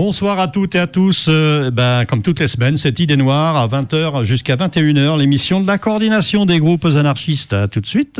Bonsoir à toutes et à tous. Comme toutes les semaines, c'est Idée Noire à 20h jusqu'à 21h, l'émission de la coordination des groupes anarchistes. À tout de suite.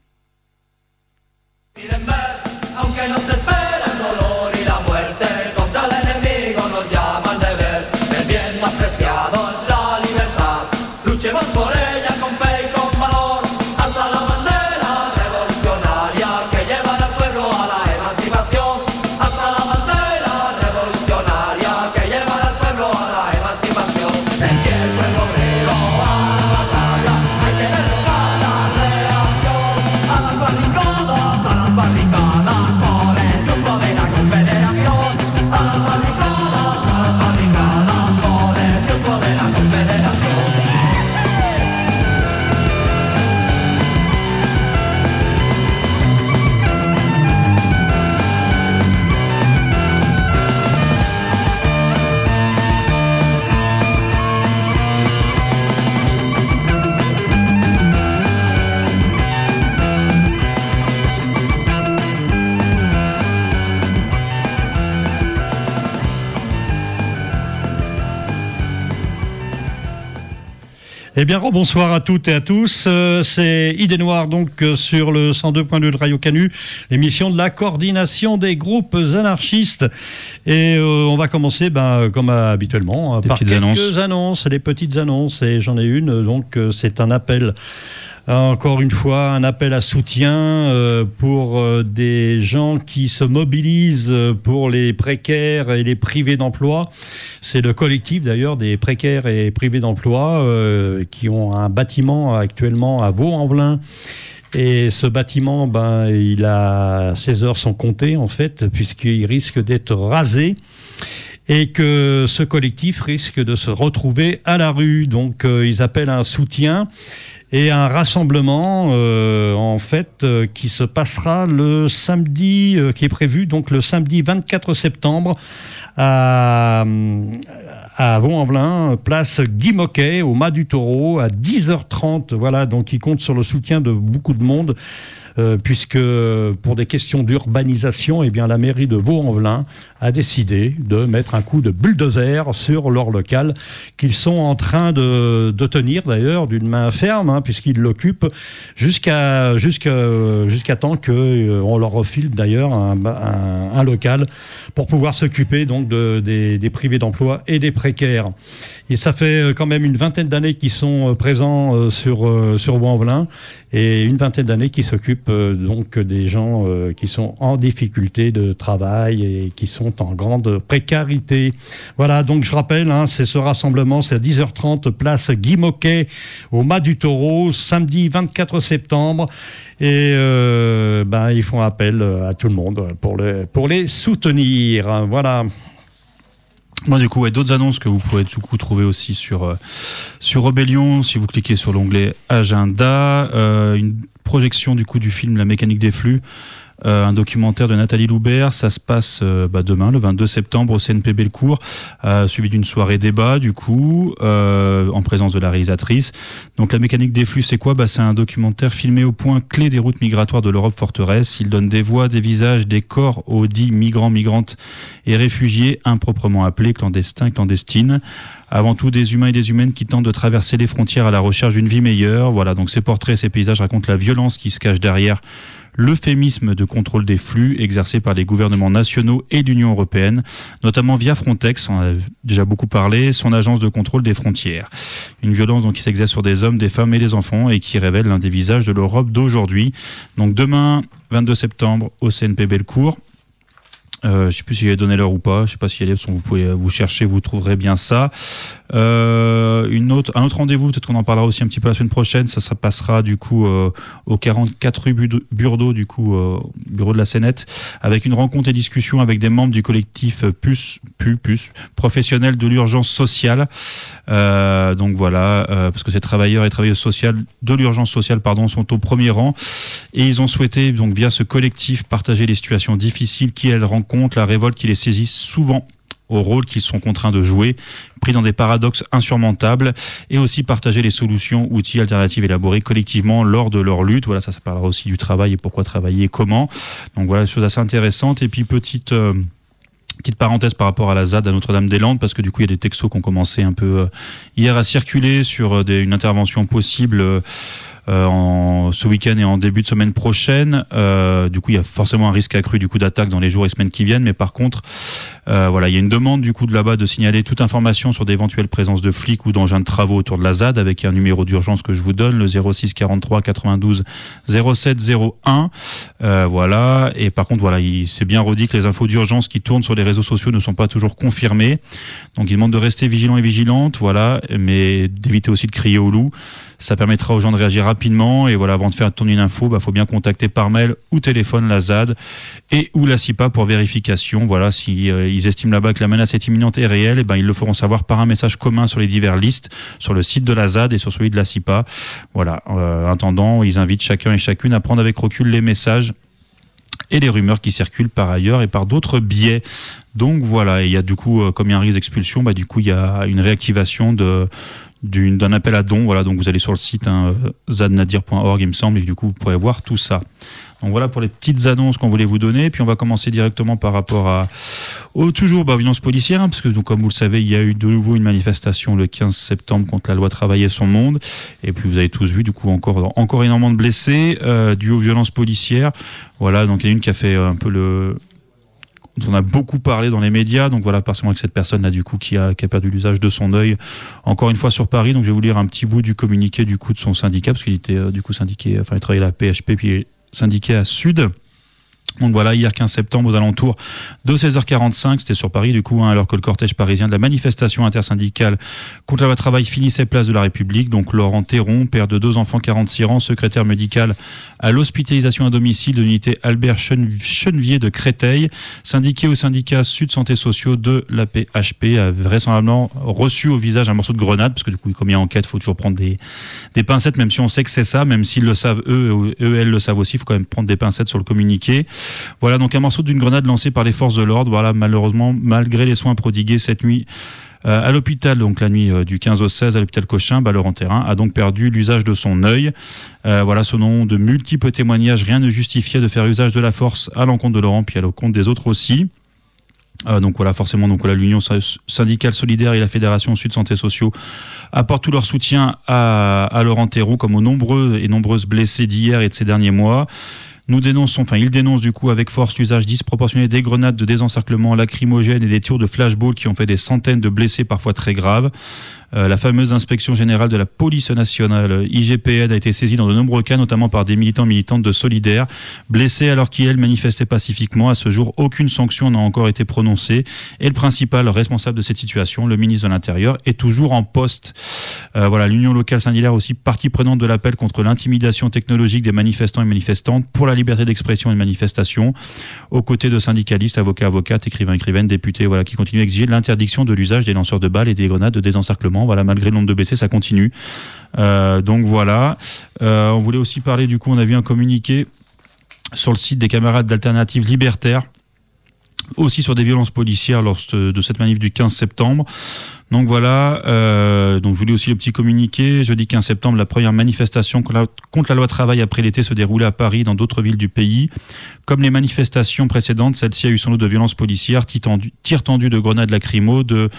Eh bien, bonsoir à toutes et à tous. C'est Idée Noire, donc, sur le 102.2 de Radio Canu, l'émission de la coordination des groupes anarchistes. Et on va commencer, comme habituellement, par quelques annonces, les petites annonces. Et j'en ai une, donc, c'est un appel. Encore une fois, un appel à soutien pour des gens qui se mobilisent pour les précaires et les privés d'emploi. C'est le collectif d'ailleurs des précaires et privés d'emploi qui ont un bâtiment actuellement à Vaux-en-Velin. Et ce bâtiment, ses heures sont comptées en fait, puisqu'il risque d'être rasé. Et que ce collectif risque de se retrouver à la rue. Donc ils appellent à un soutien et un rassemblement qui se passera le samedi, qui est prévu donc le samedi 24 septembre à Vaux-en-Velin, place Guy Moquet, au Mas du Taureau, à 10h30. Voilà, donc ils comptent sur le soutien de beaucoup de monde. Puisque pour des questions d'urbanisation, la mairie de Vaux-en-Velin a décidé de mettre un coup de bulldozer sur leur local qu'ils sont en train de tenir d'ailleurs d'une main ferme, puisqu'ils l'occupent jusqu'à temps qu'on leur refile d'ailleurs un local pour pouvoir s'occuper donc des privés d'emploi et des précaires. Et ça fait quand même une vingtaine d'années qu'ils sont présents sur Vaux-en-Velin et une vingtaine d'années qu'ils s'occupent donc des gens qui sont en difficulté de travail et qui sont en grande précarité. Voilà, donc je rappelle, c'est ce rassemblement, c'est à 10h30, place Guy Moquet, au Mas du Taureau, samedi 24 septembre. Et ils font appel à tout le monde pour les soutenir. Voilà. Du coup, d'autres annonces que vous pourrez trouver aussi sur Rebellion, si vous cliquez sur l'onglet Agenda, une projection du film La mécanique des flux, un documentaire de Nathalie Loubert. Ça se passe demain, le 22 septembre, au CNP Bellecour, suivi d'une soirée débat, en présence de la réalisatrice. Donc la mécanique des flux, c'est quoi ? C'est un documentaire filmé au point clé des routes migratoires de l'Europe forteresse. Il donne des voix, des visages, des corps aux dits migrants, migrantes et réfugiés improprement appelés clandestins, clandestines. Avant tout, des humains et des humaines qui tentent de traverser les frontières à la recherche d'une vie meilleure. Voilà, donc ces portraits, ces paysages racontent la violence qui se cache derrière l'euphémisme de contrôle des flux exercé par les gouvernements nationaux et l'Union européenne, notamment via Frontex, on en a déjà beaucoup parlé, son agence de contrôle des frontières. Une violence donc qui s'exerce sur des hommes, des femmes et des enfants et qui révèle l'un des visages de l'Europe d'aujourd'hui. Donc demain, 22 septembre, au CNP Bellecour. Je ne sais plus si j'ai donné l'heure ou pas. Je ne sais pas si vous pouvez vous chercher, vous trouverez bien ça. Un autre rendez-vous, peut-être qu'on en parlera aussi un petit peu la semaine prochaine. Ça se passera au 44 rue Burdeau, bureau de la Sénette, avec une rencontre et discussion avec des membres du collectif PUS, professionnels de l'urgence sociale. Donc voilà, parce que ces travailleurs et travailleuses sociales de l'urgence sociale, sont au premier rang, et ils ont souhaité donc via ce collectif partager les situations difficiles qu'ils rencontrent, la révolte qui les saisit souvent au rôle qu'ils sont contraints de jouer, pris dans des paradoxes insurmontables, et aussi partager les solutions, outils, alternatives élaborés collectivement lors de leur lutte. Voilà, ça parlera aussi du travail et pourquoi travailler et comment. Donc voilà, des choses assez intéressantes. Et puis petite Petite parenthèse par rapport à la ZAD à Notre-Dame-des-Landes, parce que du coup il y a des textos qui ont commencé un peu hier à circuler sur une intervention possible ce week-end et en début de semaine prochaine. Du coup il y a forcément un risque accru du coup d'attaque dans les jours et semaines qui viennent, mais par contre voilà, il y a une demande du coup de là-bas de signaler toute information sur d'éventuelles présences de flics ou d'engins de travaux autour de la ZAD, avec un numéro d'urgence que je vous donne, le 06 43 92 07 01. Voilà, et par contre voilà, c'est bien redit que les infos d'urgence qui tournent sur les réseaux sociaux ne sont pas toujours confirmées, donc il demande de rester vigilant et vigilante, voilà, mais d'éviter aussi de crier au loup. Ça permettra aux gens de réagir rapidement, et voilà, avant de faire tourner une info, faut bien contacter par mail ou téléphone la ZAD et ou la CIPA pour vérification. Voilà, si ils estiment là-bas que la menace est imminente et réelle, ils le feront savoir par un message commun sur les divers listes, sur le site de la ZAD et sur celui de la CIPA. Voilà, en attendant, ils invitent chacun et chacune à prendre avec recul les messages et les rumeurs qui circulent par ailleurs et par d'autres biais. Donc voilà, et il y a du coup, comme il y a un risque d'expulsion, du coup il y a une réactivation d'un appel à dons. Voilà, donc vous allez sur le site zadnadir.org il me semble, et du coup vous pourrez voir tout ça. Donc voilà pour les petites annonces qu'on voulait vous donner. Puis on va commencer directement par rapport toujours violence policière, parce que donc, comme vous le savez, il y a eu de nouveau une manifestation le 15 septembre contre la loi Travail et son monde. Et puis vous avez tous vu du coup encore énormément de blessés dû aux violences policières. Voilà, donc il y a une qui a fait un peu dont on a beaucoup parlé dans les médias, donc voilà, particulièrement avec cette personne là du coup qui a perdu l'usage de son œil, encore une fois sur Paris. Donc je vais vous lire un petit bout du communiqué du coup de son syndicat, parce qu'il était du coup syndiqué, il travaillait à la PHP puis syndiqué à Sud. Donc voilà, hier 15 septembre aux alentours de 16h45, c'était sur Paris du coup, alors que le cortège parisien de la manifestation intersyndicale contre la loi travail finissait place de la République. Donc Laurent Théron, père de 2 enfants, 46 ans, secrétaire médical à l'hospitalisation à domicile de l'unité Albert Chenevier de Créteil, syndiqué au syndicat Sud Santé Sociaux de la PHP, a vraisemblablement reçu au visage un morceau de grenade, parce que du coup, comme il y a enquête, il faut toujours prendre des pincettes, même si on sait que c'est ça, même s'ils le savent, elles le savent aussi, il faut quand même prendre des pincettes sur le communiqué. Voilà, donc un morceau d'une grenade lancée par les forces de l'ordre. Voilà, malheureusement, malgré les soins prodigués cette nuit à l'hôpital, donc la nuit du 15 au 16 à l'hôpital Cochin, Laurent Théron a donc perdu l'usage de son œil. Voilà, selon de multiples témoignages, rien ne justifiait de faire usage de la force à l'encontre de Laurent, puis à l'encontre des autres aussi. Donc voilà, forcément, donc voilà, l'Union syndicale solidaire et la Fédération Sud Santé Sociaux apportent tout leur soutien à Laurent Théron, comme aux nombreuses blessés d'hier et de ces derniers mois. Il dénonce du coup avec force l'usage disproportionné des grenades de désencerclement lacrymogènes et des tirs de flashball qui ont fait des centaines de blessés parfois très graves. La fameuse inspection générale de la police nationale, IGPN, a été saisie dans de nombreux cas, notamment par des militantes de Solidaires, blessés alors qu'ils manifestaient pacifiquement. À ce jour, aucune sanction n'a encore été prononcée. Et le principal responsable de cette situation, le ministre de l'Intérieur, est toujours en poste. Voilà, l'Union locale syndicale aussi partie prenante de l'appel contre l'intimidation technologique des manifestants et manifestantes pour la liberté d'expression et de manifestation, aux côtés de syndicalistes, avocats, avocates, écrivains, députés, voilà, qui continuent à exiger l'interdiction de l'usage des lanceurs de balles et des grenades de désencerclement. Voilà, malgré le nombre de blessés, ça continue. Donc voilà. On voulait aussi parler, du coup, on a vu un communiqué sur le site des camarades d'Alternatives Libertaires, aussi sur des violences policières lors de cette manif du 15 septembre. Donc voilà, donc je vous lis aussi le petit communiqué. Jeudi 15 septembre, la première manifestation contre la loi travail après l'été se déroulait à Paris, dans d'autres villes du pays. Comme les manifestations précédentes, celle-ci a eu son lot de violences policières, tirs tendus de grenades lacrymo, de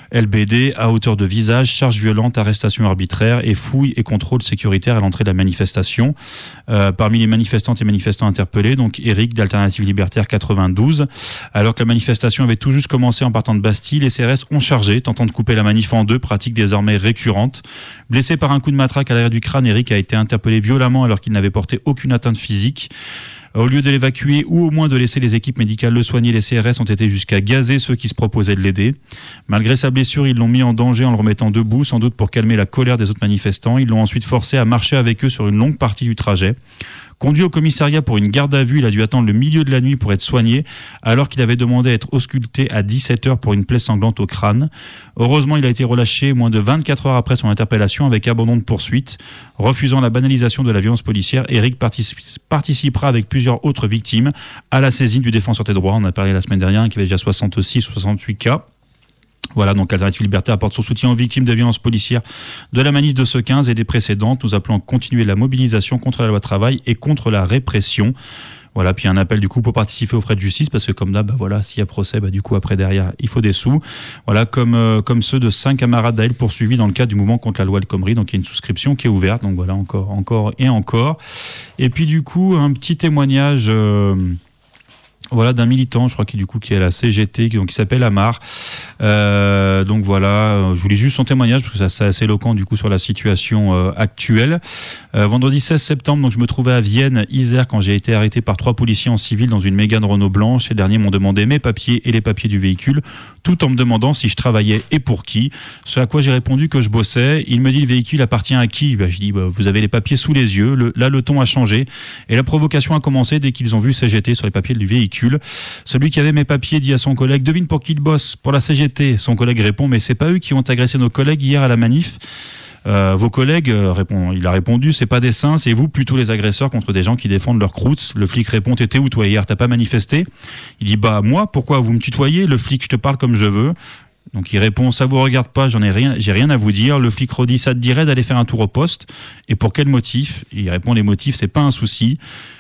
LBD à hauteur de visage, charges violentes, arrestations arbitraires et fouilles et contrôles sécuritaires à l'entrée de la manifestation. Parmi les manifestantes et manifestants interpellés, donc Eric d'Alternative Libertaire 92. Alors que la manifestation avait tout juste commencé en partant de Bastille, les CRS ont chargé, tentant de couper la manif en deux, pratique désormais récurrente. Blessé par un coup de matraque à l'arrière du crâne, Eric a été interpellé violemment alors qu'il n'avait porté aucune atteinte physique. Au lieu de l'évacuer ou au moins de laisser les équipes médicales le soigner, les CRS ont été jusqu'à gazer ceux qui se proposaient de l'aider. Malgré sa blessure, ils l'ont mis en danger en le remettant debout, sans doute pour calmer la colère des autres manifestants. Ils l'ont ensuite forcé à marcher avec eux sur une longue partie du trajet. Conduit au commissariat pour une garde à vue, il a dû attendre le milieu de la nuit pour être soigné, alors qu'il avait demandé à être ausculté à 17h pour une plaie sanglante au crâne. Heureusement, il a été relâché moins de 24 heures après son interpellation avec abandon de poursuite. Refusant la banalisation de la violence policière, Eric participera avec plusieurs autres victimes à la saisine du défenseur des droits. On a parlé la semaine dernière, qui avait déjà 66 ou 68 cas. Voilà, donc Alternative Liberté apporte son soutien aux victimes des violences policières de la manif de ce 15 et des précédentes. Nous appelons à continuer la mobilisation contre la loi travail et contre la répression. Voilà, puis un appel du coup pour participer aux frais de justice, parce que comme d'hab, voilà, s'il y a procès, du coup après derrière, il faut des sous. Voilà, comme ceux de 5 camarades d'Aël poursuivis dans le cadre du mouvement contre la loi El Khomri. Donc il y a une souscription qui est ouverte. Donc voilà, encore et encore. Et puis du coup, un petit témoignage. Voilà, d'un militant, je crois qui est à la CGT, qui s'appelle Amar. Donc voilà, je vous lis juste son témoignage parce que c'est assez éloquent du coup sur la situation actuelle. Vendredi 16 septembre, donc je me trouvais à Vienne, Isère, quand j'ai été arrêté par 3 policiers en civil dans une Mégane Renault blanche. Ces derniers m'ont demandé mes papiers et les papiers du véhicule, tout en me demandant si je travaillais et pour qui. Ce à quoi j'ai répondu que je bossais. Il me dit: le véhicule appartient à qui? Je dis: vous avez les papiers sous les yeux. Là, le ton a changé et la provocation a commencé dès qu'ils ont vu CGT sur les papiers du véhicule. Celui qui avait mes papiers dit à son collègue: devine pour qui il bosse? Pour la CGT. Son collègue répond: mais c'est pas eux qui ont agressé nos collègues hier à la manif? Vos collègues, il a répondu: c'est pas des saints, c'est vous plutôt les agresseurs contre des gens qui défendent leur croûte. Le flic répond: t'étais où toi hier? T'as pas manifesté? Il dit: moi, pourquoi vous me tutoyez? Le flic: je te parle comme je veux. Donc il répond: ça vous regarde pas, j'ai rien à vous dire. Le flic redit: ça te dirait d'aller faire un tour au poste? Et pour quel motif? Il répond: les motifs, c'est pas un souci.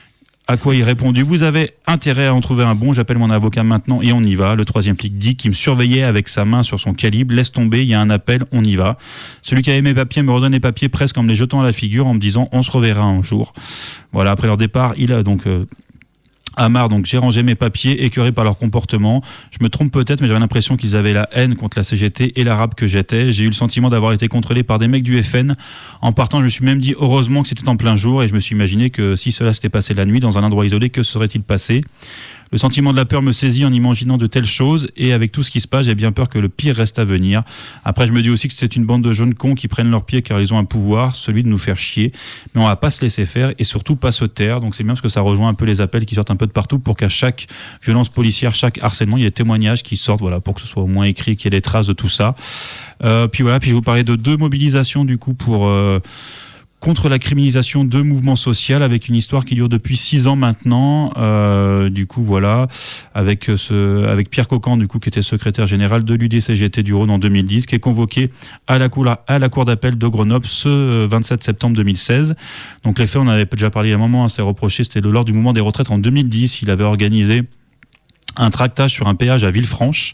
À quoi il répondit: vous avez intérêt à en trouver un bon, j'appelle mon avocat maintenant et on y va. Le 3e flic dit qu'il me surveillait avec sa main sur son calibre: laisse tomber, il y a un appel, on y va. Celui qui avait mes papiers me redonne les papiers presque en me les jetant à la figure, en me disant: on se reverra un jour. Voilà, après leur départ, il a donc... Amar, donc j'ai rangé mes papiers, écœuré par leur comportement. Je me trompe peut-être, mais j'avais l'impression qu'ils avaient la haine contre la CGT et l'arabe que j'étais. J'ai eu le sentiment d'avoir été contrôlé par des mecs du FN. En partant, je me suis même dit heureusement que c'était en plein jour, et je me suis imaginé que si cela s'était passé la nuit dans un endroit isolé, que serait-il passé? Le sentiment de la peur me saisit en imaginant de telles choses, et avec tout ce qui se passe, j'ai bien peur que le pire reste à venir. Après, je me dis aussi que c'est une bande de jeunes cons qui prennent leurs pieds car ils ont un pouvoir, celui de nous faire chier. Mais on va pas se laisser faire et surtout pas se taire. Donc c'est bien parce que ça rejoint un peu les appels qui sortent un peu de partout pour qu'à chaque violence policière, chaque harcèlement, il y ait des témoignages qui sortent, voilà, pour que ce soit au moins écrit, qu'il y ait des traces de tout ça. Puis voilà, puis je vais vous parler de 2 mobilisations du coup pour... contre la criminalisation de mouvements sociaux, avec une histoire qui dure depuis 6 ans maintenant. Du coup, voilà, avec Pierre Cocan, du coup, qui était secrétaire général de l'UDCGT du Rhône en 2010, qui est convoqué à la cour d'appel de Grenoble ce 27 septembre 2016. Donc les faits, on avait déjà parlé il y a un moment, c'est reproché, c'était lors du mouvement des retraites en 2010. Il avait organisé un tractage sur un péage à Villefranche.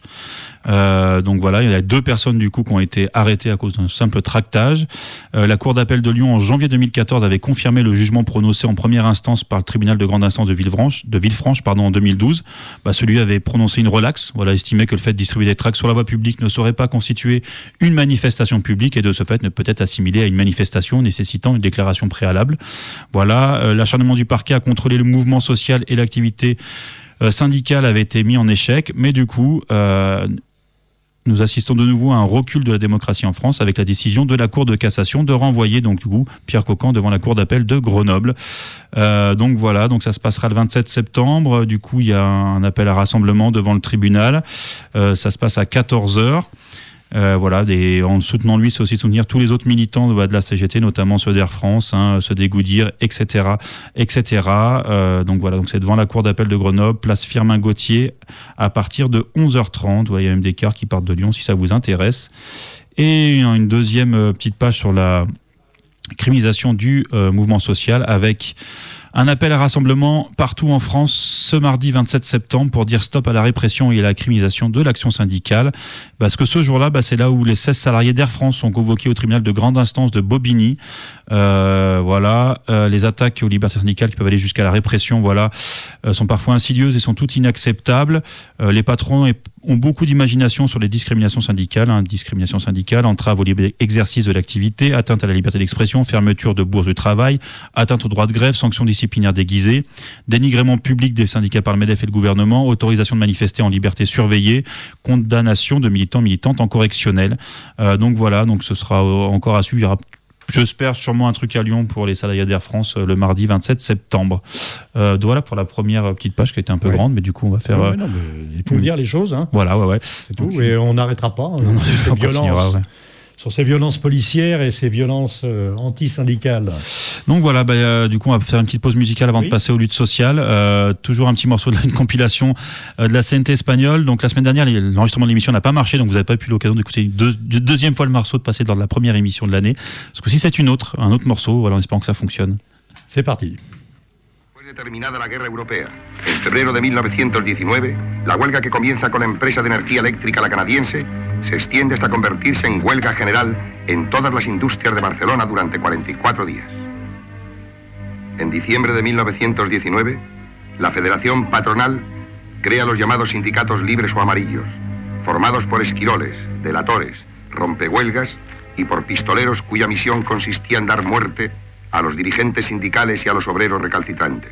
Donc voilà, il y a 2 personnes du coup qui ont été arrêtées à cause d'un simple tractage. La cour d'appel de Lyon en janvier 2014 avait confirmé le jugement prononcé en première instance par le tribunal de grande instance de Villefranche en 2012. Celui avait prononcé une relaxe, voilà, estimé que le fait de distribuer des tracts sur la voie publique ne saurait pas constituer une manifestation publique et de ce fait ne peut être assimilé à une manifestation nécessitant une déclaration préalable. Voilà, l'acharnement du parquet à contrôler le mouvement social et l'activité syndicale avait été mis en échec, mais du coup nous assistons de nouveau à un recul de la démocratie en France avec la décision de la Cour de cassation de renvoyer donc du coup Pierre Cocan devant la Cour d'appel de Grenoble. Donc voilà, donc ça se passera le 27 septembre. Du coup, il y a un appel à rassemblement devant le tribunal. Ça se passe à 14h. Voilà, en soutenant lui, c'est aussi soutenir tous les autres militants de la CGT, notamment ceux d'Air France, ceux des Goodyear, etc. Donc voilà, donc c'est devant la cour d'appel de Grenoble, place Firmin Gauthier, à partir de 11h30. Voilà, il y a même des cars qui partent de Lyon si ça vous intéresse. Et une deuxième petite page sur la criminalisation du mouvement social avec un appel à rassemblement partout en France ce mardi 27 septembre pour dire stop à la répression et à la criminalisation de l'action syndicale. Parce que ce jour-là, c'est là où les 16 salariés d'Air France sont convoqués au tribunal de grande instance de Bobigny. Voilà, les attaques aux libertés syndicales qui peuvent aller jusqu'à la répression, voilà, sont parfois insidieuses et sont toutes inacceptables. Les patrons ont beaucoup d'imagination sur les discriminations syndicales. Discrimination syndicale, entrave au libre exercice de l'activité, atteinte à la liberté d'expression, fermeture de bourse du travail, atteinte au droit de grève, sanctions disciplinaires déguisées, dénigrement public des syndicats par le MEDEF et le gouvernement, autorisation de manifester en liberté surveillée, condamnation de militantes en correctionnel. Donc voilà, donc ce sera encore à suivre. Il y aura, j'espère, sûrement un truc à Lyon pour les salariés d'Air France le mardi 27 septembre. Voilà pour la première petite page qui a été un peu grande, mais du coup on va faire... Non, mais il faut dire les choses. Voilà, ouais. C'est tout, et on n'arrêtera pas. Sur ces violences policières et ces violences anti-syndicales. Donc voilà, du coup on va faire une petite pause musicale avant de passer aux luttes sociales. Toujours un petit morceau de une compilation de la CNT espagnole. Donc la semaine dernière, l'enregistrement de l'émission n'a pas marché, donc vous n'avez pas eu l'occasion d'écouter deuxième fois le morceau de passer lors de la première émission de l'année. Parce que si c'est un autre morceau, voilà, en espérant que ça fonctionne. C'est parti. Terminada la guerra europea, en febrero de 1919, la huelga que comienza con la empresa de energía eléctrica La Canadiense se extiende hasta convertirse en huelga general en todas las industrias de Barcelona durante 44 días. En diciembre de 1919, la Federación Patronal crea los llamados sindicatos libres o amarillos, formados por esquiroles, delatores, rompehuelgas y por pistoleros cuya misión consistía en dar muerte a los dirigentes sindicales y a los obreros recalcitrantes.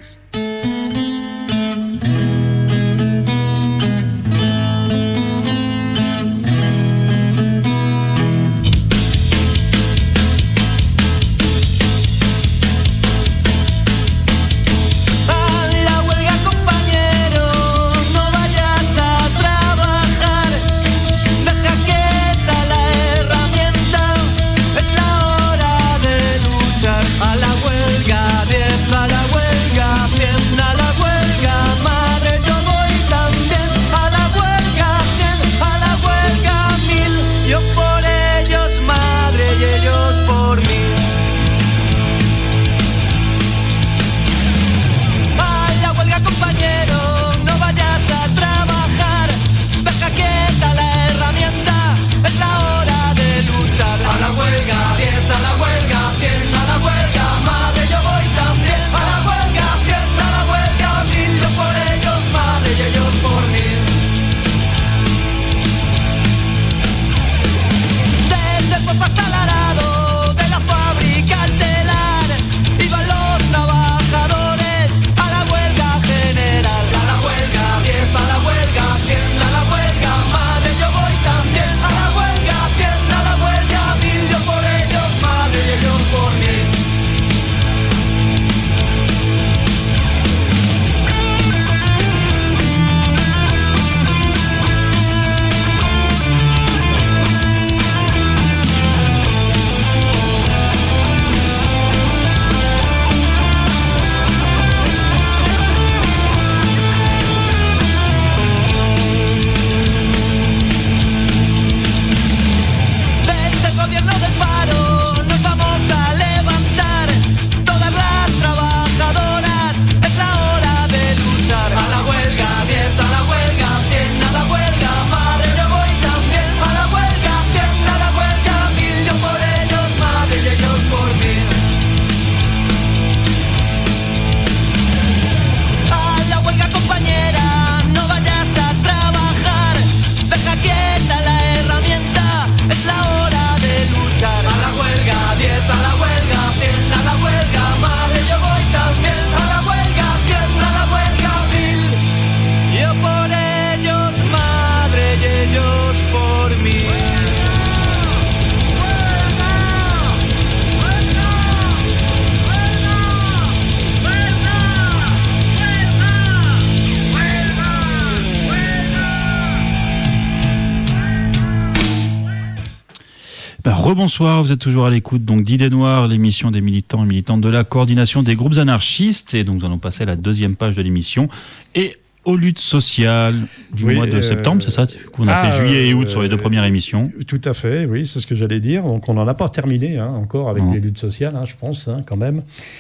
Rebonsoir, vous êtes toujours à l'écoute donc d'Idées Noires, l'émission des militants et militantes de la coordination des groupes anarchistes. Et donc nous allons passer à la deuxième page de l'émission et aux luttes sociales du mois de septembre, c'est ça? On a fait juillet et août sur les deux premières émissions. Tout à fait, oui, c'est ce que j'allais dire. Donc on n'en a pas terminé encore avec les luttes sociales, je pense, quand même.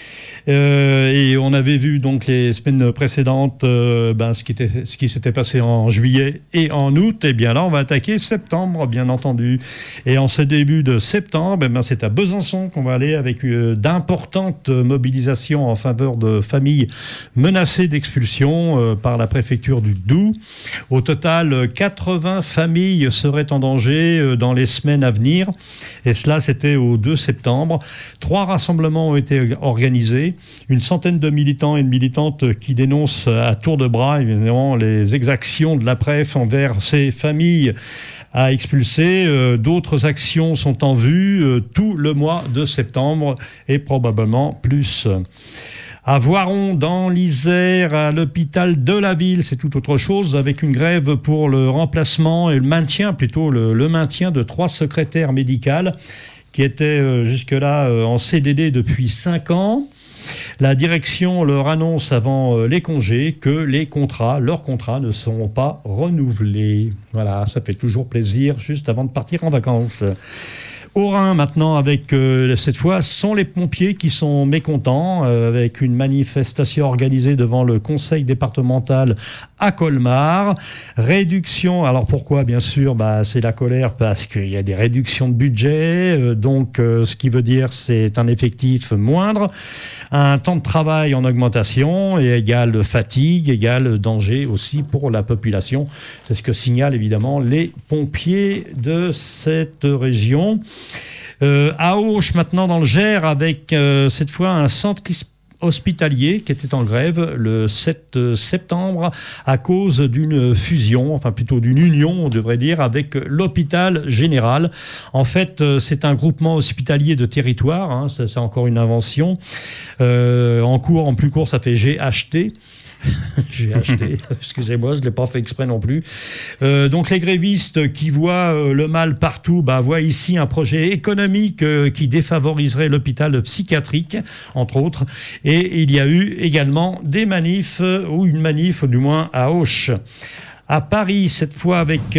Et on avait vu donc les semaines précédentes ce qui s'était passé en juillet et en août. Et bien là, on va attaquer septembre, bien entendu. Et en ce début de septembre, c'est à Besançon qu'on va aller avec d'importantes mobilisations en faveur de familles menacées d'expulsion par la préfecture du Doubs. Au total, 80 familles seraient en danger dans les semaines à venir. Et cela, c'était au 2 septembre. 3 rassemblements ont été organisés. Une centaine de militants et de militantes qui dénoncent à tour de bras, évidemment, les exactions de la préf envers ces familles à expulser. D'autres actions sont en vue tout le mois de septembre et probablement plus. À Voiron, dans l'Isère, à l'hôpital de la ville, c'est tout autre chose, avec une grève pour le remplacement et le maintien de 3 secrétaires médicales qui étaient jusque-là en CDD depuis 5 ans. La direction leur annonce avant les congés que leurs contrats ne seront pas renouvelés. Voilà, ça fait toujours plaisir juste avant de partir en vacances. Au Rhin, maintenant, avec cette fois, ce sont les pompiers qui sont mécontents, avec une manifestation organisée devant le conseil départemental à Colmar. Réduction, alors pourquoi, bien sûr, c'est la colère parce qu'il y a des réductions de budget, donc ce qui veut dire c'est un effectif moindre, un temps de travail en augmentation et égale fatigue, égale danger aussi pour la population. C'est ce que signalent évidemment les pompiers de cette région. À Auch, maintenant dans le Gers, avec cette fois un centre hospitalier qui était en grève le 7 septembre à cause d'une fusion, enfin plutôt d'une union, on devrait dire, avec l'hôpital général. En fait, c'est un groupement hospitalier de territoire, hein, ça, c'est encore une invention. En plus court, ça fait GHT. J'ai acheté, excusez-moi, je ne l'ai pas fait exprès non plus. Donc les grévistes qui voient le mal partout, voient ici un projet économique qui défavoriserait l'hôpital psychiatrique, entre autres. Et il y a eu également des manifs, ou une manif du moins à Auch. À Paris, cette fois avec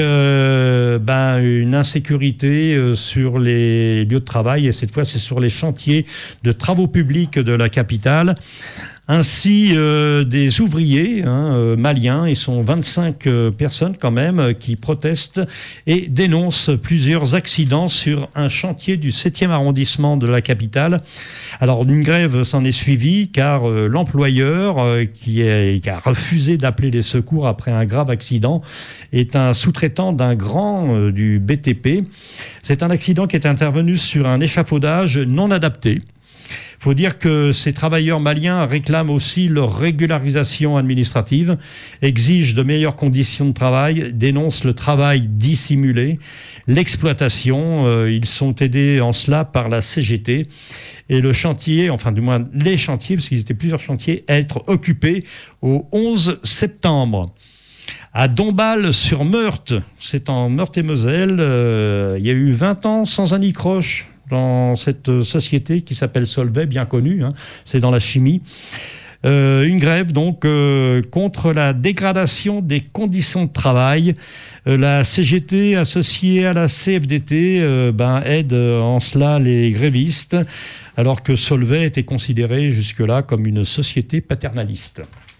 une insécurité sur les lieux de travail, et cette fois c'est sur les chantiers de travaux publics de la capitale. Ainsi, des ouvriers maliens, ils sont 25 personnes quand même, qui protestent et dénoncent plusieurs accidents sur un chantier du 7e arrondissement de la capitale. Alors, une grève s'en est suivie car l'employeur, qui a refusé d'appeler les secours après un grave accident, est un sous-traitant d'un grand du BTP. C'est un accident qui est intervenu sur un échafaudage non adapté. Il faut dire que ces travailleurs maliens réclament aussi leur régularisation administrative, exigent de meilleures conditions de travail, dénoncent le travail dissimulé, l'exploitation. Ils sont aidés en cela par la CGT. Et le chantier, enfin du moins les chantiers, parce qu'ils étaient plusieurs chantiers, à être occupés au 11 septembre. À Dombasle-sur-Meurthe, c'est en Meurthe-et-Moselle, il y a eu 20 ans sans anicroche dans cette société qui s'appelle Solvay, bien connue, c'est dans la chimie. Une grève donc contre la dégradation des conditions de travail. La CGT associée à la CFDT aide en cela les grévistes, alors que Solvay était considéré jusque-là comme une société paternaliste.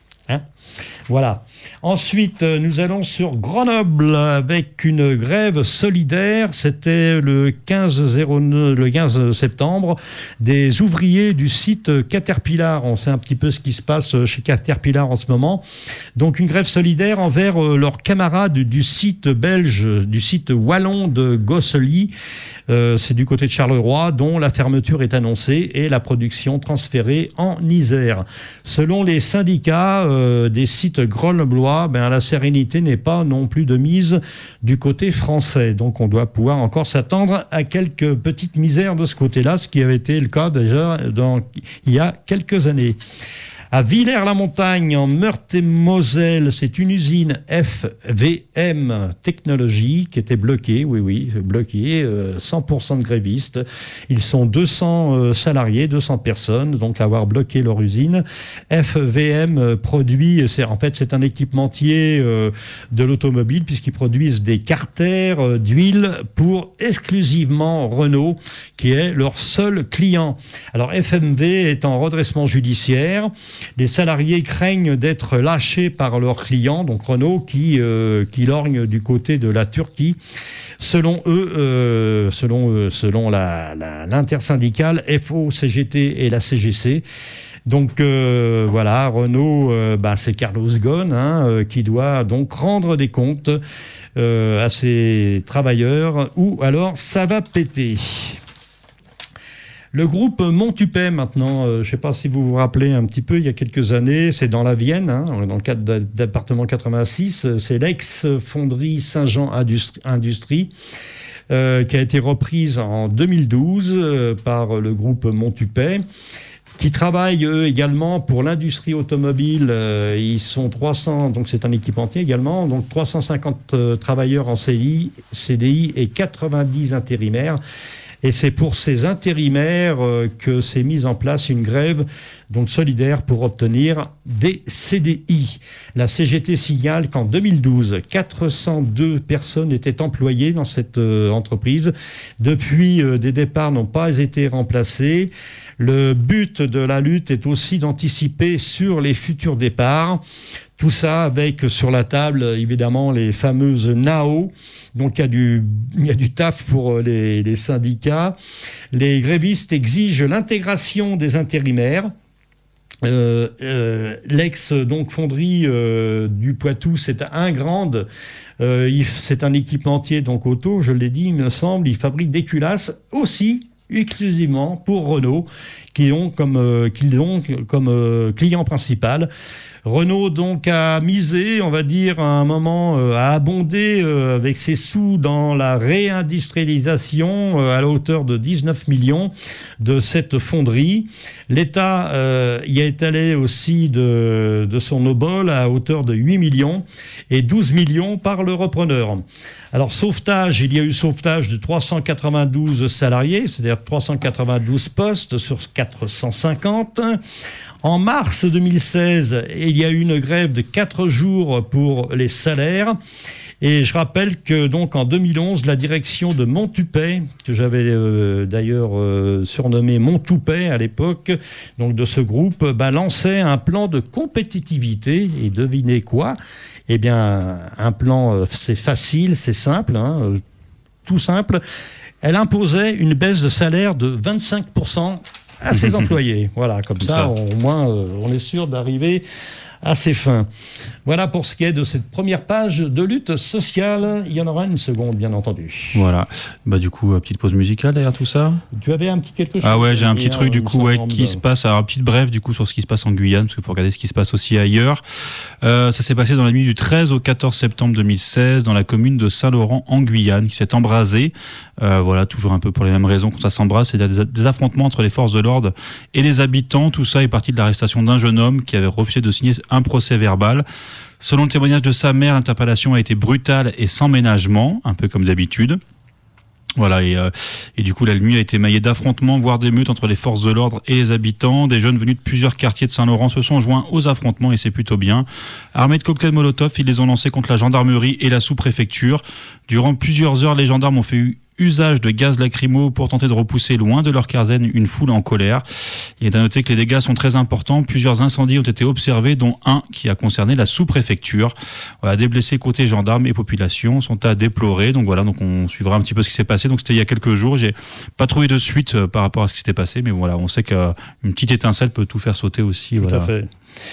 Voilà. Ensuite, nous allons sur Grenoble avec une grève solidaire. C'était le 15 septembre des ouvriers du site Caterpillar. On sait un petit peu ce qui se passe chez Caterpillar en ce moment. Donc une grève solidaire envers leurs camarades du site belge, du site wallon de Gosselies. C'est du côté de Charleroi, dont la fermeture est annoncée et la production transférée en Isère. Selon les syndicats des sites grenoblois, la sérénité n'est pas non plus de mise du côté français. Donc on doit pouvoir encore s'attendre à quelques petites misères de ce côté-là, ce qui avait été le cas déjà il y a quelques années. À Villers-la-Montagne, en Meurthe-et-Moselle, c'est une usine FVM Technologies qui était bloquée, bloquée, 100% de grévistes. Ils sont 200 salariés, 200 personnes, donc à avoir bloqué leur usine. FVM produit, c'est un équipementier de l'automobile, puisqu'ils produisent des carters d'huile pour exclusivement Renault, qui est leur seul client. Alors FMV est en redressement judiciaire. Les salariés craignent d'être lâchés par leurs clients, donc Renault, qui lorgne du côté de la Turquie. Selon l'intersyndicale FO-CGT et la CGC. Donc Renault, c'est Carlos Ghosn qui doit donc rendre des comptes à ses travailleurs, ou alors ça va péter. Le groupe Montupet, maintenant, je ne sais pas si vous vous rappelez un petit peu, il y a quelques années, c'est dans la Vienne, dans le cadre de département 86, c'est l'ex-fonderie Saint-Jean Industrie, qui a été reprise en 2012 par le groupe Montupet, qui travaillent eux également pour l'industrie automobile. Ils sont 300, donc c'est un équipementier également, donc 350 travailleurs en CDI et 90 intérimaires. Et c'est pour ces intérimaires que s'est mise en place une grève donc solidaire, pour obtenir des CDI. La CGT signale qu'en 2012, 402 personnes étaient employées dans cette entreprise. Depuis, des départs n'ont pas été remplacés. Le but de la lutte est aussi d'anticiper sur les futurs départs. Tout ça avec sur la table, évidemment, les fameuses NAO. Donc, il y a du taf pour les syndicats. Les grévistes exigent l'intégration des intérimaires. L'ex donc fonderie du Poitou, c'est Ingrande. C'est un équipementier donc auto, je l'ai dit, il me semble. Il fabrique des culasses aussi exclusivement pour Renault, qui ont comme client principal. Renault donc a misé, on va dire, à un moment, a abondé avec ses sous dans la réindustrialisation à la hauteur de 19 millions de cette fonderie. L'État y est allé aussi de son obol à hauteur de 8 millions et 12 millions par le repreneur. Alors, sauvetage, il y a eu sauvetage de 392 salariés, c'est-à-dire 392 postes sur 450. En mars 2016, il y a eu une grève de 4 jours pour les salaires. Et je rappelle que donc en 2011, la direction de Montupet, que j'avais d'ailleurs surnommé Montoupet à l'époque, donc de ce groupe, lançait un plan de compétitivité. Et devinez quoi ? Eh bien, un plan, c'est facile, c'est simple, tout simple. Elle imposait une baisse de salaire de 25% à ses employés. Voilà, comme ça, au moins, on est sûr d'arriver à ses fins. Voilà pour ce qui est de cette première page de lutte sociale. Il y en aura une seconde, bien entendu. Voilà. Du coup, petite pause musicale derrière tout ça. Tu avais un petit quelque chose. Ah ouais, j'ai un petit truc du coup qui se passe. Alors, petite brève du coup sur ce qui se passe en Guyane, parce qu'il faut regarder ce qui se passe aussi ailleurs. Ça s'est passé dans la nuit du 13 au 14 septembre 2016 dans la commune de Saint-Laurent en Guyane, qui s'est embrasée. Voilà, toujours un peu pour les mêmes raisons que ça s'embrase. C'est des affrontements entre les forces de l'ordre et les habitants. Tout ça est parti de l'arrestation d'un jeune homme qui avait refusé de signer un procès verbal. Selon le témoignage de sa mère, l'interpellation a été brutale et sans ménagement, un peu comme d'habitude. Voilà, et du coup, la nuit a été maillée d'affrontements, voire d'émeutes entre les forces de l'ordre et les habitants. Des jeunes venus de plusieurs quartiers de Saint-Laurent se sont joints aux affrontements, et c'est plutôt bien. Armés de cocktails Molotov, ils les ont lancés contre la gendarmerie et la sous-préfecture. Durant plusieurs heures, les gendarmes ont fait usage de gaz lacrymo pour tenter de repousser loin de leur caserne une foule en colère. Il est à noter que les dégâts sont très importants. Plusieurs incendies ont été observés, dont un qui a concerné la sous-préfecture. Voilà, des blessés côté gendarmes et population sont à déplorer. Donc voilà, donc on suivra un petit peu ce qui s'est passé. Donc c'était il y a quelques jours. J'ai pas trouvé de suite par rapport à ce qui s'était passé, mais voilà, on sait qu'une petite étincelle peut tout faire sauter aussi. Tout à fait.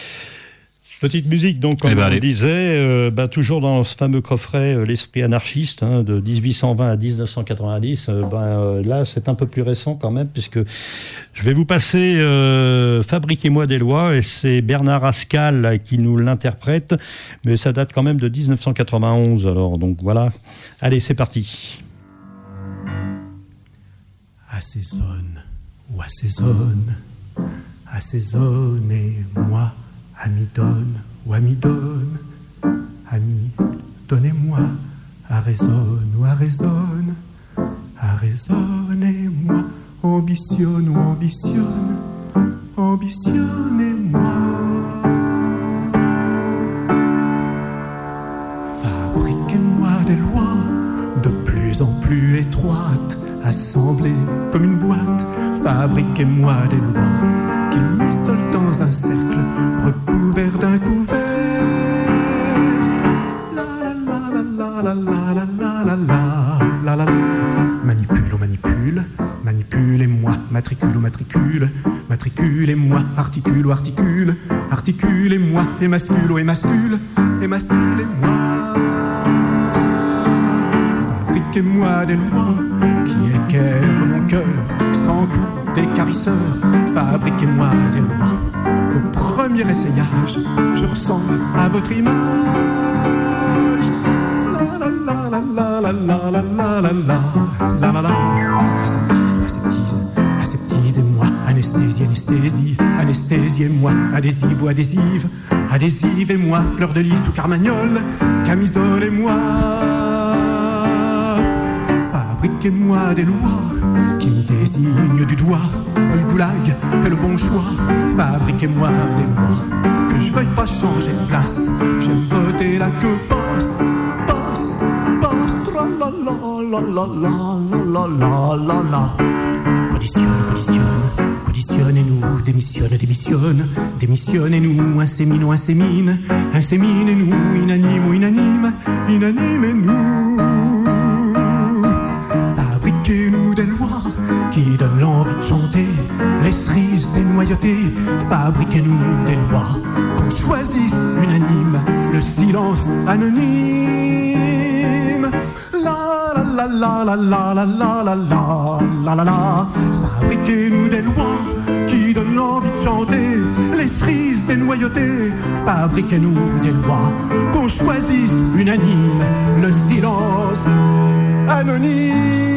Petite musique, donc, comme on disait, toujours dans ce fameux coffret L'Esprit anarchiste, de 1820 à 1990. Là, c'est un peu plus récent quand même, puisque je vais vous passer Fabriquez-moi des lois, et c'est Bernard Ascal qui nous l'interprète, mais ça date quand même de 1991. Alors, donc voilà. Allez, c'est parti. Assaisonne ou assaisonne, assaisonnez-moi. Ami donne ou ami donne, ami donnez-moi, arraisonne ou arraisonne, arraisonnez-moi, ambitionne ou ambitionne, ambitionnez-moi. Fabriquez-moi des lois de plus en plus étroites, assemblées comme une boîte. Fabriquez-moi des lois qui m'istolent dans un cercle recouvert d'un couvercle. La la la la la la la la la la la la. Manipule, oh manipule, manipulez-moi, matricule, oh matricule, matriculez-moi, articule, oh articule, articulez-moi, émascule, oh émascule, émasculez-moi. Fabriquez-moi des lois qui équerrent mon cœur sans coup d'écarisseur. Fabriquez-moi des lois qu'au premier essayage je ressemble à votre image. La la la la la la la la la la la la. Aseptise, aseptise, aseptisez-moi, anesthésie, anesthésie, anesthésiez-moi, adhésive ou adhésive, adhésivez-moi, fleur de lys ou carmagnole, camisolez-moi. Fabriquez-moi des lois qui me désignent du doigt le goulag est le bon choix. Fabriquez-moi des lois, que je veuille pas changer de place. J'aime voter là que boss, boss, boss, tra la la la la la la la la. Conditionne, conditionne, conditionnez-nous, démissionne, démissionnez-nous, insémine, inséminez-nous, inanime, inanimez-nous. Fabriquez-nous des lois qui donnent l'envie de chanter, les cerises dénoyautées. Fabriquez-nous des lois qu'on choisisse unanime, le silence anonyme. La la la la la la la la la la la. Fabriquez-nous des lois qui donnent l'envie de chanter, les cerises dénoyautées. Fabriquez-nous des lois qu'on choisisse unanime, le silence anonyme.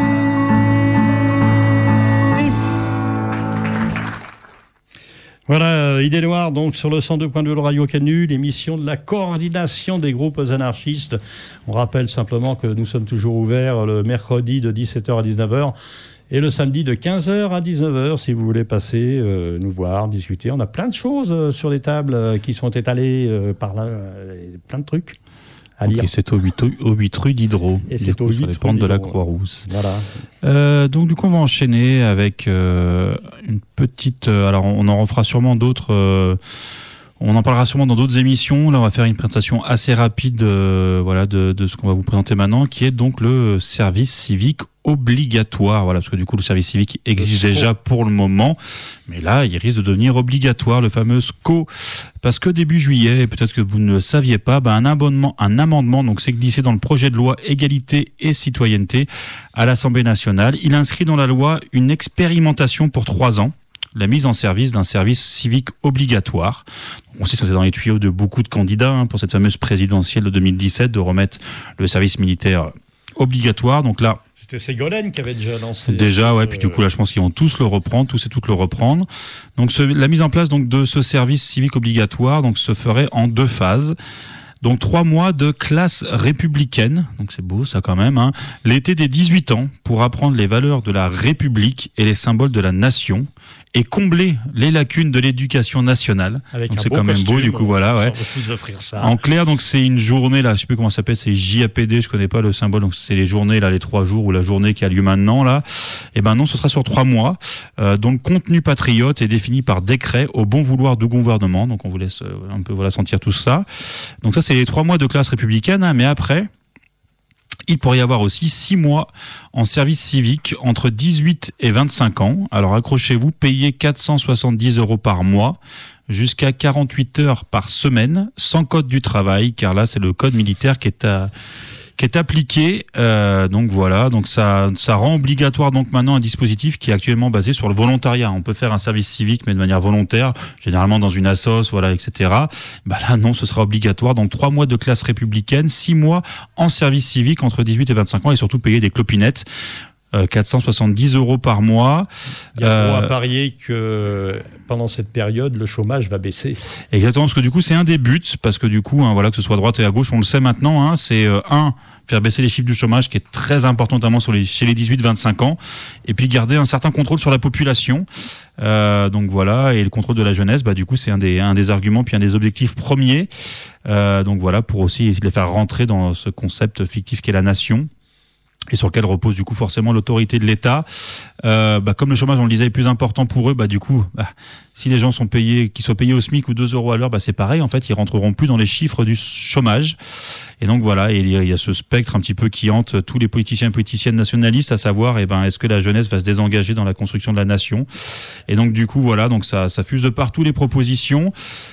Voilà, Idée Noire, donc sur le 102.2 de Radio Canu, l'émission de la coordination des groupes anarchistes. On rappelle simplement que nous sommes toujours ouverts le mercredi de 17h à 19h et le samedi de 15h à 19h si vous voulez passer nous voir, discuter. On a plein de choses sur les tables qui sont étalées par là, plein de trucs. Okay, c'est au 8 rue d'Hydro. Et c'est au 8 sur les pentes de la Croix-Rousse. Voilà. Donc du coup, on va enchaîner avec une petite... alors, on en refera sûrement d'autres... on en parlera sûrement dans d'autres émissions. Là, on va faire une présentation assez rapide voilà, de ce qu'on va vous présenter maintenant, qui est donc le service civique obligatoire. Voilà, parce que du coup, le service civique existe déjà pour le moment. Mais là, il risque de devenir obligatoire, le fameux SCO. Parce que début juillet, et peut-être que vous ne le saviez pas, un amendement donc s'est glissé dans le projet de loi égalité et citoyenneté à l'Assemblée nationale. Il inscrit dans la loi une expérimentation pour 3 ans. La mise en service d'un service civique obligatoire. On sait que c'est dans les tuyaux de beaucoup de candidats pour cette fameuse présidentielle de 2017 de remettre le service militaire obligatoire. Donc là, c'était Ségolène qui avait déjà lancé. Déjà, ouais. Puis du coup, là, je pense qu'ils vont tous le reprendre, tous et toutes le reprendre. Donc, la mise en place donc de ce service civique obligatoire donc se ferait en 2 phases. Donc 3 mois de classe républicaine, donc c'est beau ça quand même, l'été des 18 ans pour apprendre les valeurs de la République et les symboles de la nation et combler les lacunes de l'éducation nationale. Avec donc un c'est beau quand même costume, beau du coup voilà ouais. On va tous offrir ça. En clair donc c'est une journée là, je sais plus comment ça s'appelle, c'est JAPD, je connais pas le symbole, donc c'est les journées là, les 3 jours ou la journée qui a lieu maintenant là. Et ben non, ce sera sur 3 mois. Donc contenu patriote est défini par décret au bon vouloir du gouvernement. Donc on vous laisse un peu voilà sentir tout ça. Donc ça c'est les 3 mois de classe républicaine, mais après il pourrait y avoir aussi 6 mois en service civique entre 18 et 25 ans. Alors accrochez-vous, payez 470 € par mois, jusqu'à 48 heures par semaine, sans code du travail, car là c'est le code militaire qui est appliqué. Donc voilà, donc ça rend obligatoire donc maintenant un dispositif qui est actuellement basé sur le volontariat. On peut faire un service civique mais de manière volontaire, généralement dans une assoce, voilà, etc. Là non, ce sera obligatoire. Donc 3 mois de classe républicaine, 6 mois en service civique entre 18 et 25 ans et surtout payer des clopinettes. 470 € par mois. Il y a à parier que pendant cette période, le chômage va baisser. Exactement, parce que du coup, c'est un des buts, parce que du coup, voilà, que ce soit à droite et à gauche, on le sait maintenant, c'est faire baisser les chiffres du chômage, qui est très important, notamment chez les 18-25 ans, et puis garder un certain contrôle sur la population. Donc voilà, et le contrôle de la jeunesse, du coup, c'est un des arguments, puis un des objectifs premiers. Donc voilà, pour aussi essayer de les faire rentrer dans ce concept fictif qu'est la nation, et sur lequel repose du coup forcément l'autorité de l'État. Comme le chômage, on le disait, est plus important pour eux, du coup, si les gens sont payés, qu'ils soient payés au SMIC ou 2 € à l'heure, c'est pareil, en fait, ils rentreront plus dans les chiffres du chômage. Et donc voilà, il y a ce spectre un petit peu qui hante tous les politiciens et politiciennes nationalistes, à savoir, est-ce que la jeunesse va se désengager dans la construction de la nation? Et donc du coup, voilà, donc ça fuse de partout les propositions.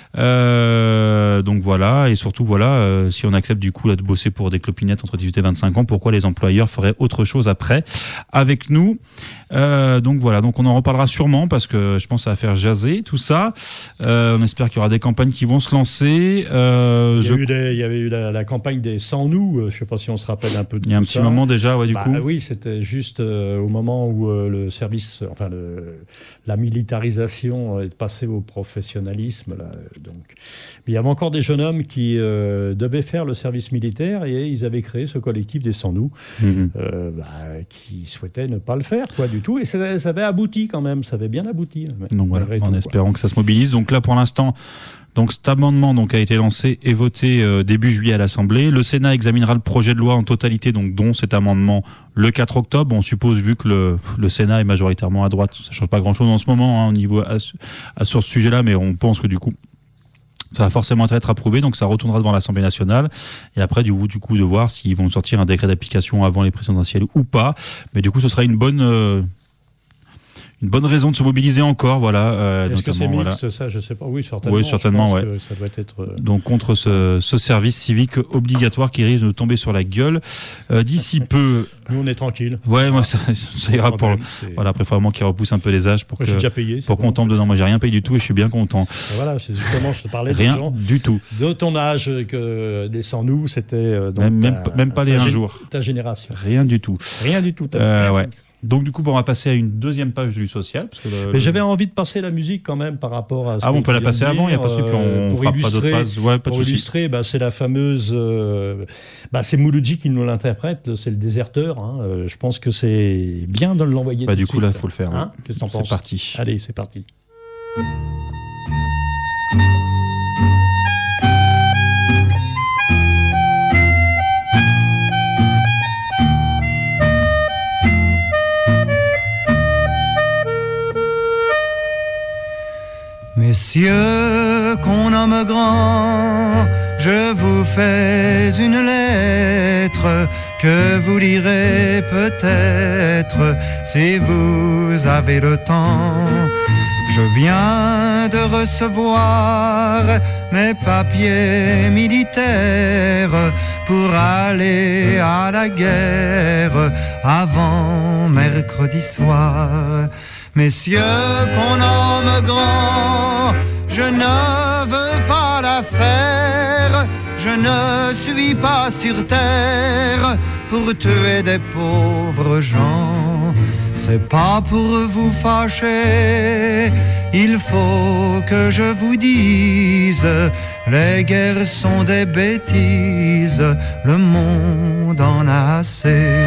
Donc voilà, et surtout voilà, si on accepte du coup là, de bosser pour des clopinettes entre 18 et 25 ans, pourquoi les employeurs feraient autre chose après avec nous? Donc voilà, donc on en reparlera sûrement parce que je pense que ça va faire jaser tout ça. On espère qu'il y aura des campagnes qui vont se lancer. Il y avait eu la campagne des Sans Nous, je ne sais pas si on se rappelle un peu de ça. Il y a un petit moment déjà, ouais, du coup. Oui, c'était juste au moment où le service, la militarisation est passée au professionnalisme. Donc. Mais il y avait encore des jeunes hommes qui devaient faire le service militaire et ils avaient créé ce collectif des Sans Nous qui souhaitaient ne pas le faire du tout. Et ça avait abouti quand même, ça avait bien abouti. Donc voilà, en espérant que ça se mobilise. Donc là, pour l'instant, cet amendement a été lancé et voté début juillet à l'Assemblée. Le Sénat examinera le projet de loi en totalité, dont cet amendement, le 4 octobre. On suppose, vu que le Sénat est majoritairement à droite, ça ne change pas grand-chose en ce moment au niveau sur ce sujet-là, mais on pense que du coup, ça va forcément être approuvé, donc ça retournera devant l'Assemblée nationale. Et après, du coup, de voir s'ils vont sortir un décret d'application avant les présidentielles ou pas. Mais du coup, ce sera une bonne raison de se mobiliser encore, voilà. Est-ce que c'est mixte, ça, je sais pas. Oui, certainement. Oui, certainement, je pense que ça doit être. Donc contre ce service civique obligatoire qui risque de tomber sur la gueule d'ici peu. Nous, on est tranquille. Ouais, moi ça ira pour. Voilà, après, il faut vraiment qu'il repousse un peu les âges pour qu'on tombe dedans. Moi, j'ai rien payé du tout et je suis bien content. Et voilà, c'est justement, je te parlais rien des gens du tout. De ton âge, que des Sans Nous, c'était même pas les un jour. Ta génération. Rien du tout. Rien du tout. Ouais. Donc du coup, on va passer à une deuxième page de lutte sociale. Mais j'avais envie de passer la musique quand même par rapport à. On peut la passer avant, il n'y a pas de souci. On fera pas d'autres pages. Ouais, pas de pour illustrer, c'est la fameuse. C'est Mouloudji qui nous l'interprète, c'est le déserteur. Je pense que c'est bien de l'envoyer. Du coup, là, il faut le faire. Qu'est-ce que t'en penses ? C'est parti. Allez, c'est parti. Messieurs qu'on nomme grand, je vous fais une lettre que vous lirez peut-être si vous avez le temps. Je viens de recevoir mes papiers militaires pour aller à la guerre avant mercredi soir. Messieurs qu'on nomme grand, je ne veux pas la faire, je ne suis pas sur terre pour tuer des pauvres gens. C'est pas pour vous fâcher, il faut que je vous dise, les guerres sont des bêtises, le monde en a assez.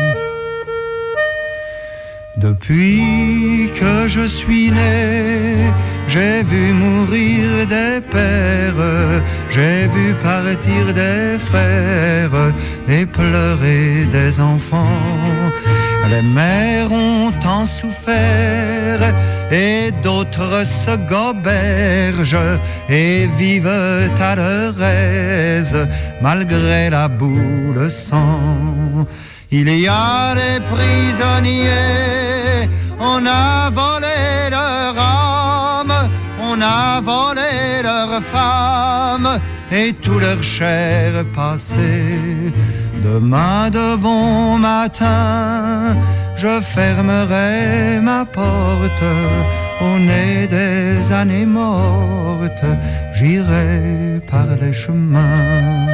Depuis que je suis né, j'ai vu mourir des pères, j'ai vu partir des frères et pleurer des enfants. Les mères ont tant souffert et d'autres se gobergent et vivent à leur aise malgré la boue, le sang. Il y a des prisonniers, on a volé leur âme, on a volé leurs femmes et tout leur chair passé. Demain de bon matin, je fermerai ma porte au nez des années mortes, j'irai par les chemins.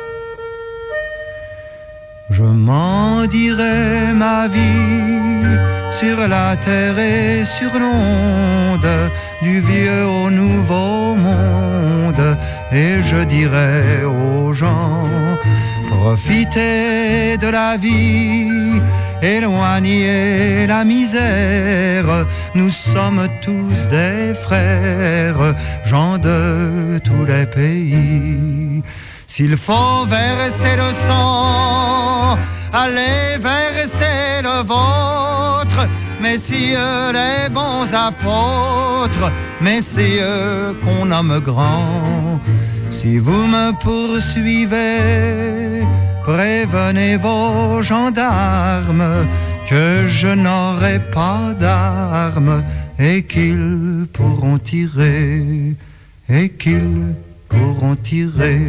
Je m'en dirai ma vie sur la terre et sur l'onde, du vieux au nouveau monde, et je dirai aux gens, profitez de la vie, éloignez la misère, nous sommes tous des frères, gens de tous les pays. S'il faut verser le sang, allez verser le vôtre, messieurs les bons apôtres, messieurs qu'on nomme grands. Si vous me poursuivez, prévenez vos gendarmes que je n'aurai pas d'armes et qu'ils pourront tirer, et qu'ils pourront tirer.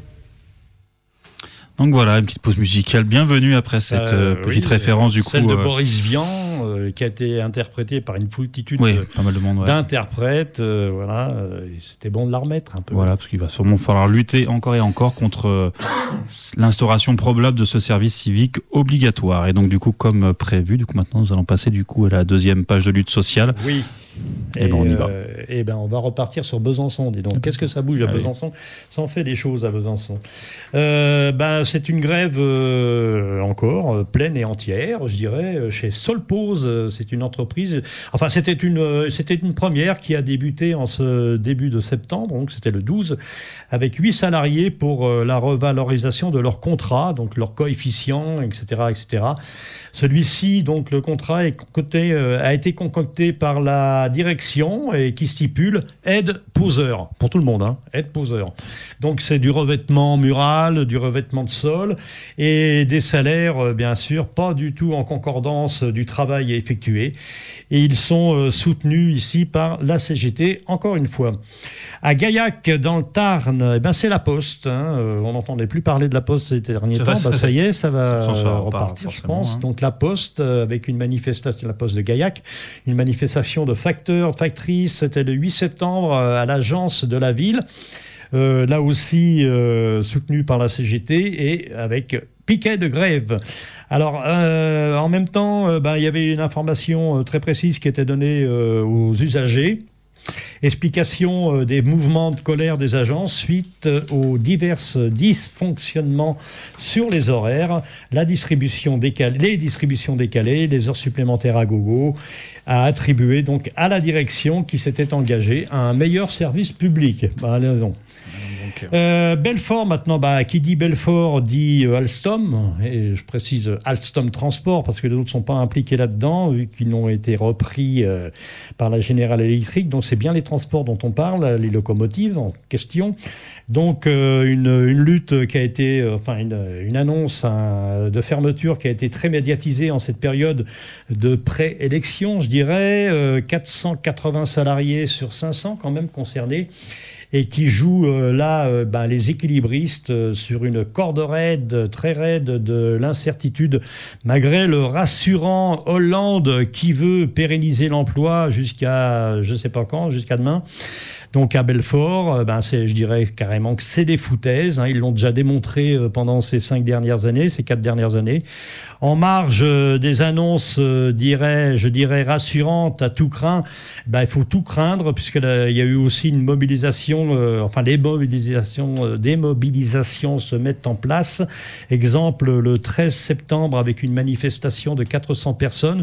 Donc voilà, une petite pause musicale. Bienvenue après cette petite référence du coup. Celle de Boris Vian, qui a été interprétée par une foultitude pas mal de monde, d'interprètes. C'était bon de la remettre un peu. Voilà, parce qu'il va sûrement falloir lutter encore et encore contre l'instauration probable de ce service civique obligatoire. Et donc du coup, comme prévu, maintenant nous allons passer du coup à la deuxième page de lutte sociale. Oui. Et on y va. eh ben, on va repartir sur Besançon. Dis donc, qu'est-ce que ça bouge à Besançon ? Ça en fait des choses à Besançon. C'est une grève encore pleine et entière, je dirais, chez Solpose. C'est une entreprise. Enfin, c'était une première qui a débuté en ce début de septembre, donc c'était le 12, avec 8 salariés pour la revalorisation de leur contrat, donc leur coefficient, etc., etc. Celui-ci, donc le contrat a été concocté par la direction et qui stipule aide poseur pour tout le monde, aide poseur. Donc c'est du revêtement mural, du revêtement de sol et des salaires bien sûr pas du tout en concordance du travail effectué. Et ils sont soutenus ici par la CGT encore une fois. À Gaillac, dans le Tarn, c'est la Poste. On n'entendait plus parler de la Poste ces derniers temps. Ça y est, ça va repartir, je pense. Donc la Poste, avec une manifestation, la Poste de Gaillac, une manifestation de facteurs, factrices. C'était le 8 septembre à l'agence de la ville. Là aussi soutenu par la CGT et avec piquet de grève. Alors, en même temps, il y avait une information très précise qui était donnée aux usagers. Explication des mouvements de colère des agents suite aux divers dysfonctionnements sur les horaires, les distributions décalées, les heures supplémentaires à gogo, à attribuer donc à la direction qui s'était engagée à un meilleur service public. Belfort maintenant, qui dit Belfort dit Alstom, et je précise Alstom Transport parce que les autres ne sont pas impliqués là-dedans vu qu'ils n'ont été repris par la General Electric, donc c'est bien les transports dont on parle, les locomotives en question. Donc une lutte qui a été, une annonce de fermeture qui a été très médiatisée en cette période de pré-élection, je dirais, 480 salariés sur 500 quand même concernés. Et qui joue les équilibristes sur une corde raide, très raide de l'incertitude, malgré le rassurant Hollande qui veut pérenniser l'emploi jusqu'à, je ne sais pas quand, jusqu'à demain. Donc à Belfort, je dirais carrément que c'est des foutaises. Ils l'ont déjà démontré pendant ces 4 dernières années. En marge des annonces, je dirais rassurantes à tout craint, il faut tout craindre puisqu'il y a eu aussi une mobilisation, des mobilisations se mettent en place. Exemple, le 13 septembre avec une manifestation de 400 personnes,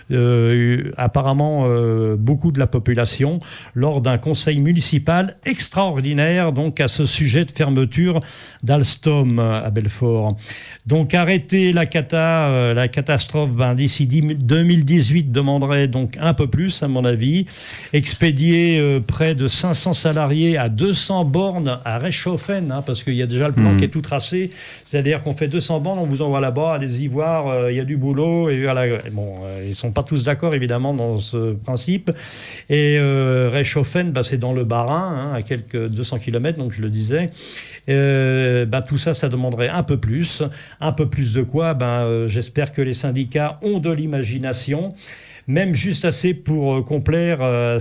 apparemment beaucoup de la population, lors d'un conseil municipal extraordinaire donc à ce sujet de fermeture d'Alstom à Belfort. Donc arrêter la catastrophe d'ici 2018 demanderait donc un peu plus à mon avis. Expédier près de 500 salariés à 200 bornes à Reichshofen, parce qu'il y a déjà le plan qui est tout tracé. C'est-à-dire qu'on fait 200 bornes, on vous envoie là-bas, allez-y voir, il y a du boulot. Et voilà. Ils sont pas tous d'accord évidemment dans ce principe. Et Reichshofen, c'est dans le Bas-Rhin, à quelques 200 km, donc je le disais. Tout ça demanderait un peu plus. Un peu plus de quoi ? J'espère que les syndicats ont de l'imagination, même juste assez pour complaire à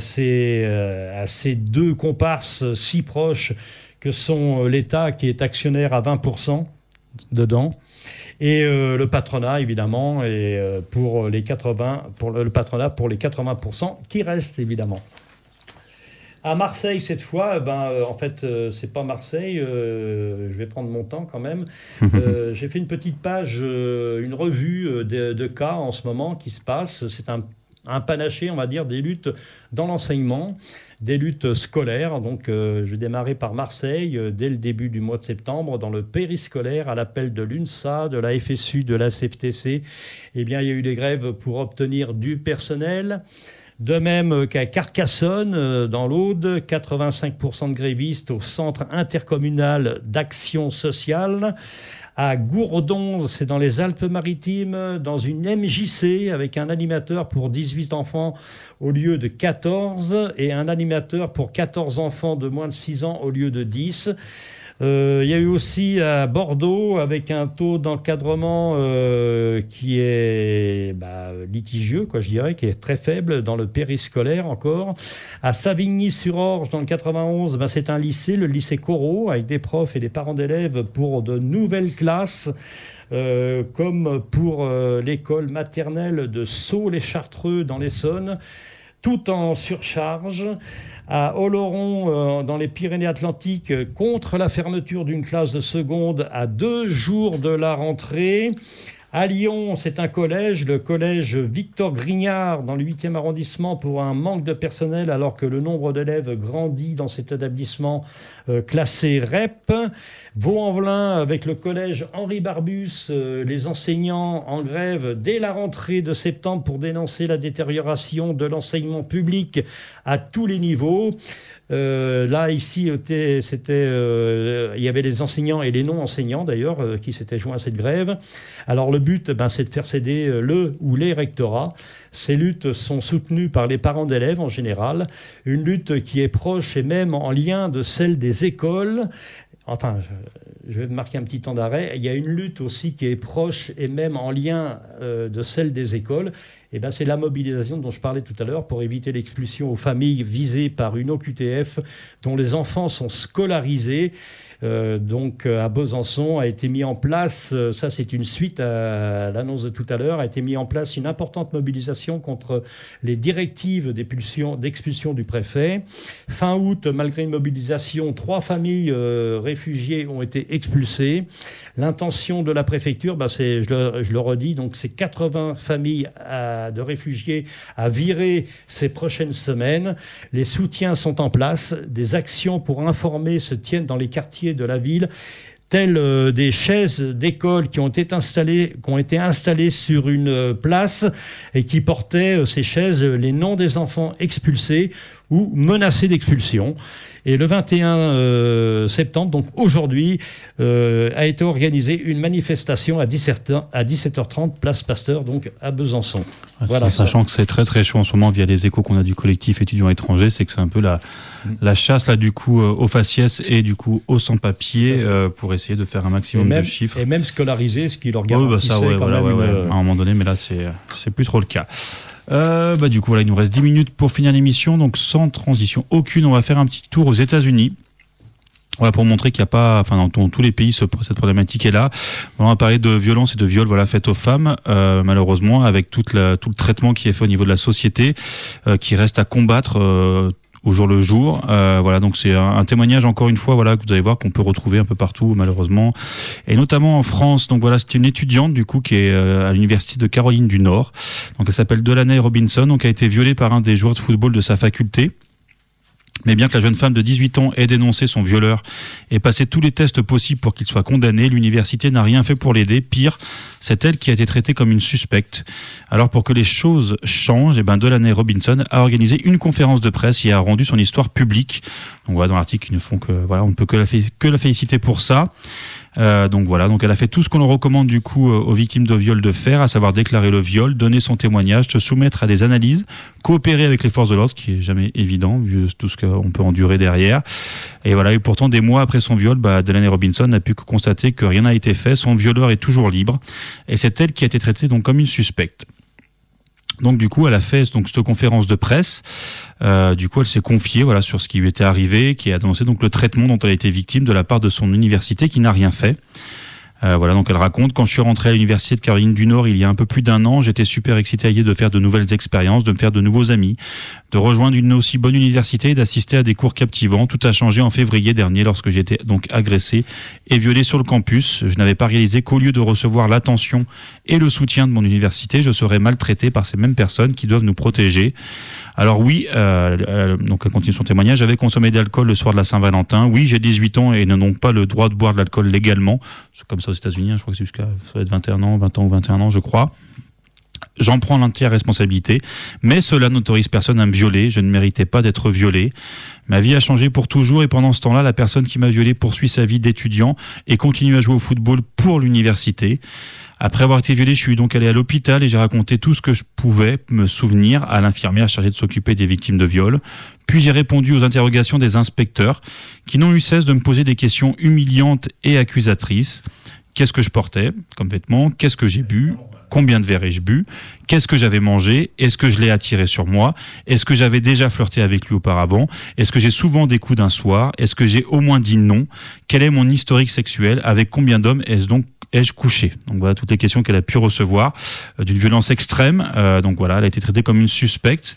ces deux comparses si proches que sont l'État qui est actionnaire à 20% dedans. Et le patronat, évidemment, et pour le patronat pour les 80% qui restent, évidemment. À Marseille, cette fois, c'est pas Marseille, je vais prendre mon temps quand même. J'ai fait une petite page, une revue de cas en ce moment qui se passe. C'est un panaché, on va dire, des luttes dans l'enseignement, des luttes scolaires. Donc, je vais démarrer par Marseille, dès le début du mois de septembre, dans le périscolaire, à l'appel de l'UNSA, de la FSU, de la CFTC. Il y a eu des grèves pour obtenir du personnel. De même qu'à Carcassonne, dans l'Aude, 85% de grévistes au Centre intercommunal d'action sociale. À Gourdon, c'est dans les Alpes-Maritimes, dans une MJC avec un animateur pour 18 enfants au lieu de 14 et un animateur pour 14 enfants de moins de 6 ans au lieu de 10. Il y a eu aussi à Bordeaux avec un taux d'encadrement qui est litigieux, je dirais, qui est très faible dans le périscolaire encore. À Savigny-sur-Orge, dans le 91, c'est un lycée, le lycée Corot, avec des profs et des parents d'élèves pour de nouvelles classes. Comme pour l'école maternelle de Sceaux-les-Chartreux dans l'Essonne. tout en surcharge. À Oloron, dans les Pyrénées-Atlantiques, contre la fermeture d'une classe de seconde à 2 jours de la rentrée. À Lyon, c'est un collège, le collège Victor Grignard, dans le 8e arrondissement, pour un manque de personnel, alors que le nombre d'élèves grandit dans cet établissement classé REP. Vaux-en-Velin, avec le collège Henri Barbus, les enseignants en grève dès la rentrée de septembre pour dénoncer la détérioration de l'enseignement public à tous les niveaux. Là, ici, il y avait les enseignants et les non-enseignants, d'ailleurs, qui s'étaient joints à cette grève. Alors, le but, c'est de faire céder le ou les rectorats. Ces luttes sont soutenues par les parents d'élèves, en général. Une lutte qui est proche et même en lien de celle des écoles. Enfin, je vais marquer un petit temps d'arrêt. Il y a une lutte aussi qui est proche et même en lien de celle des écoles. Et c'est la mobilisation dont je parlais tout à l'heure pour éviter l'expulsion aux familles visées par une OQTF dont les enfants sont scolarisés. Donc à Besançon a été mis en place, ça c'est une suite à l'annonce de tout à l'heure, a été mis en place une importante mobilisation contre les directives d'expulsion du préfet. Fin août, malgré une mobilisation, 3 familles réfugiées ont été expulsées. L'intention de la préfecture, je le redis, donc c'est 80 familles de réfugiés à virer ces prochaines semaines. Les soutiens sont en place, des actions pour informer se tiennent dans les quartiers de la ville, telles des chaises d'école qui ont été installées sur une place et qui portaient ces chaises les noms des enfants expulsés ou menacés d'expulsion. Et le 21 septembre, donc aujourd'hui, a été organisée une manifestation à 17h30, place Pasteur, donc à Besançon. Voilà, sachant que c'est très très chaud en ce moment via les échos qu'on a du collectif étudiants étrangers, c'est que c'est un peu la chasse là du coup aux faciès et du coup aux sans-papiers pour essayer de faire un maximum de chiffres. Et même scolariser, ce qui leur garantissait quand même. À un moment donné, mais là c'est plus trop le cas. Du coup, voilà, il nous reste 10 minutes pour finir l'émission, donc sans transition aucune, on va faire un petit tour aux États-Unis. Voilà, pour montrer qu'il n'y a pas, dans tous les pays, cette problématique est là. On va parler de violence et de viol, faites aux femmes, malheureusement, avec tout le traitement qui est fait au niveau de la société, qui reste à combattre au jour le jour. Donc c'est un témoignage encore une fois que vous allez voir qu'on peut retrouver un peu partout malheureusement et notamment en France. Donc voilà, c'est une étudiante du coup qui est à l'université de Caroline du Nord. Donc elle s'appelle Delaney Robinson, donc a été violée par un des joueurs de football de sa faculté. Mais bien que la jeune femme de 18 ans ait dénoncé son violeur et passé tous les tests possibles pour qu'il soit condamné, l'université n'a rien fait pour l'aider. Pire, c'est elle qui a été traitée comme une suspecte. Alors pour que les choses changent, Delaney Robinson a organisé une conférence de presse et a rendu son histoire publique. Donc voilà, dans l'article, ils ne font que on ne peut que la féliciter pour ça. Donc elle a fait tout ce qu'on recommande du coup aux victimes de viol de faire, à savoir déclarer le viol, donner son témoignage, se soumettre à des analyses, coopérer avec les forces de l'ordre, ce qui est jamais évident vu tout ce qu'on peut endurer derrière. Et voilà, et pourtant des mois après son viol, Delaney Robinson n'a pu que constater que rien n'a été fait, son violeur est toujours libre, et c'est elle qui a été traitée donc comme une suspecte. Donc du coup, elle a fait cette conférence de presse. Du coup, elle s'est confiée sur ce qui lui était arrivé, qui a annoncé donc le traitement dont elle a été victime de la part de son université, qui n'a rien fait. Donc elle raconte: quand je suis rentré à l'université de Caroline du Nord il y a un peu plus d'1 an, j'étais super excité à l'idée de faire de nouvelles expériences, de me faire de nouveaux amis, de rejoindre une aussi bonne université et d'assister à des cours captivants. Tout a changé en février dernier lorsque j'étais donc agressé et violé sur le campus. Je n'avais pas réalisé qu'au lieu de recevoir l'attention et le soutien de mon université, je serais maltraité par ces mêmes personnes qui doivent nous protéger. Alors oui, donc elle continue son témoignage: j'avais consommé d'alcool le soir de la Saint-Valentin. Oui, j'ai 18 ans et n'ai donc pas le droit de boire de l'alcool légalement. C'est comme ça aux États-Unis, je crois que c'est ça va être 20 ans ou 21 ans, je crois. J'en prends l'entière responsabilité, mais cela n'autorise personne à me violer. Je ne méritais pas d'être violé. Ma vie a changé pour toujours et pendant ce temps-là, la personne qui m'a violé poursuit sa vie d'étudiant et continue à jouer au football pour l'université. Après avoir été violé, je suis donc allé à l'hôpital et j'ai raconté tout ce que je pouvais me souvenir à l'infirmière chargée de s'occuper des victimes de viol. Puis j'ai répondu aux interrogations des inspecteurs qui n'ont eu cesse de me poser des questions humiliantes et accusatrices. Qu'est-ce que je portais comme vêtements? Qu'est-ce que j'ai bu? Combien de verres ai-je bu? Qu'est-ce que j'avais mangé? Est-ce que je l'ai attiré sur moi? Est-ce que j'avais déjà flirté avec lui auparavant? Est-ce que j'ai souvent des coups d'un soir? Est-ce que j'ai au moins dit non? Quel est mon historique sexuel? Avec combien d'hommes est-ce donc ai-je couché? Donc voilà toutes les questions qu'elle a pu recevoir, d'une violence extrême. Donc voilà, elle a été traitée comme une suspecte.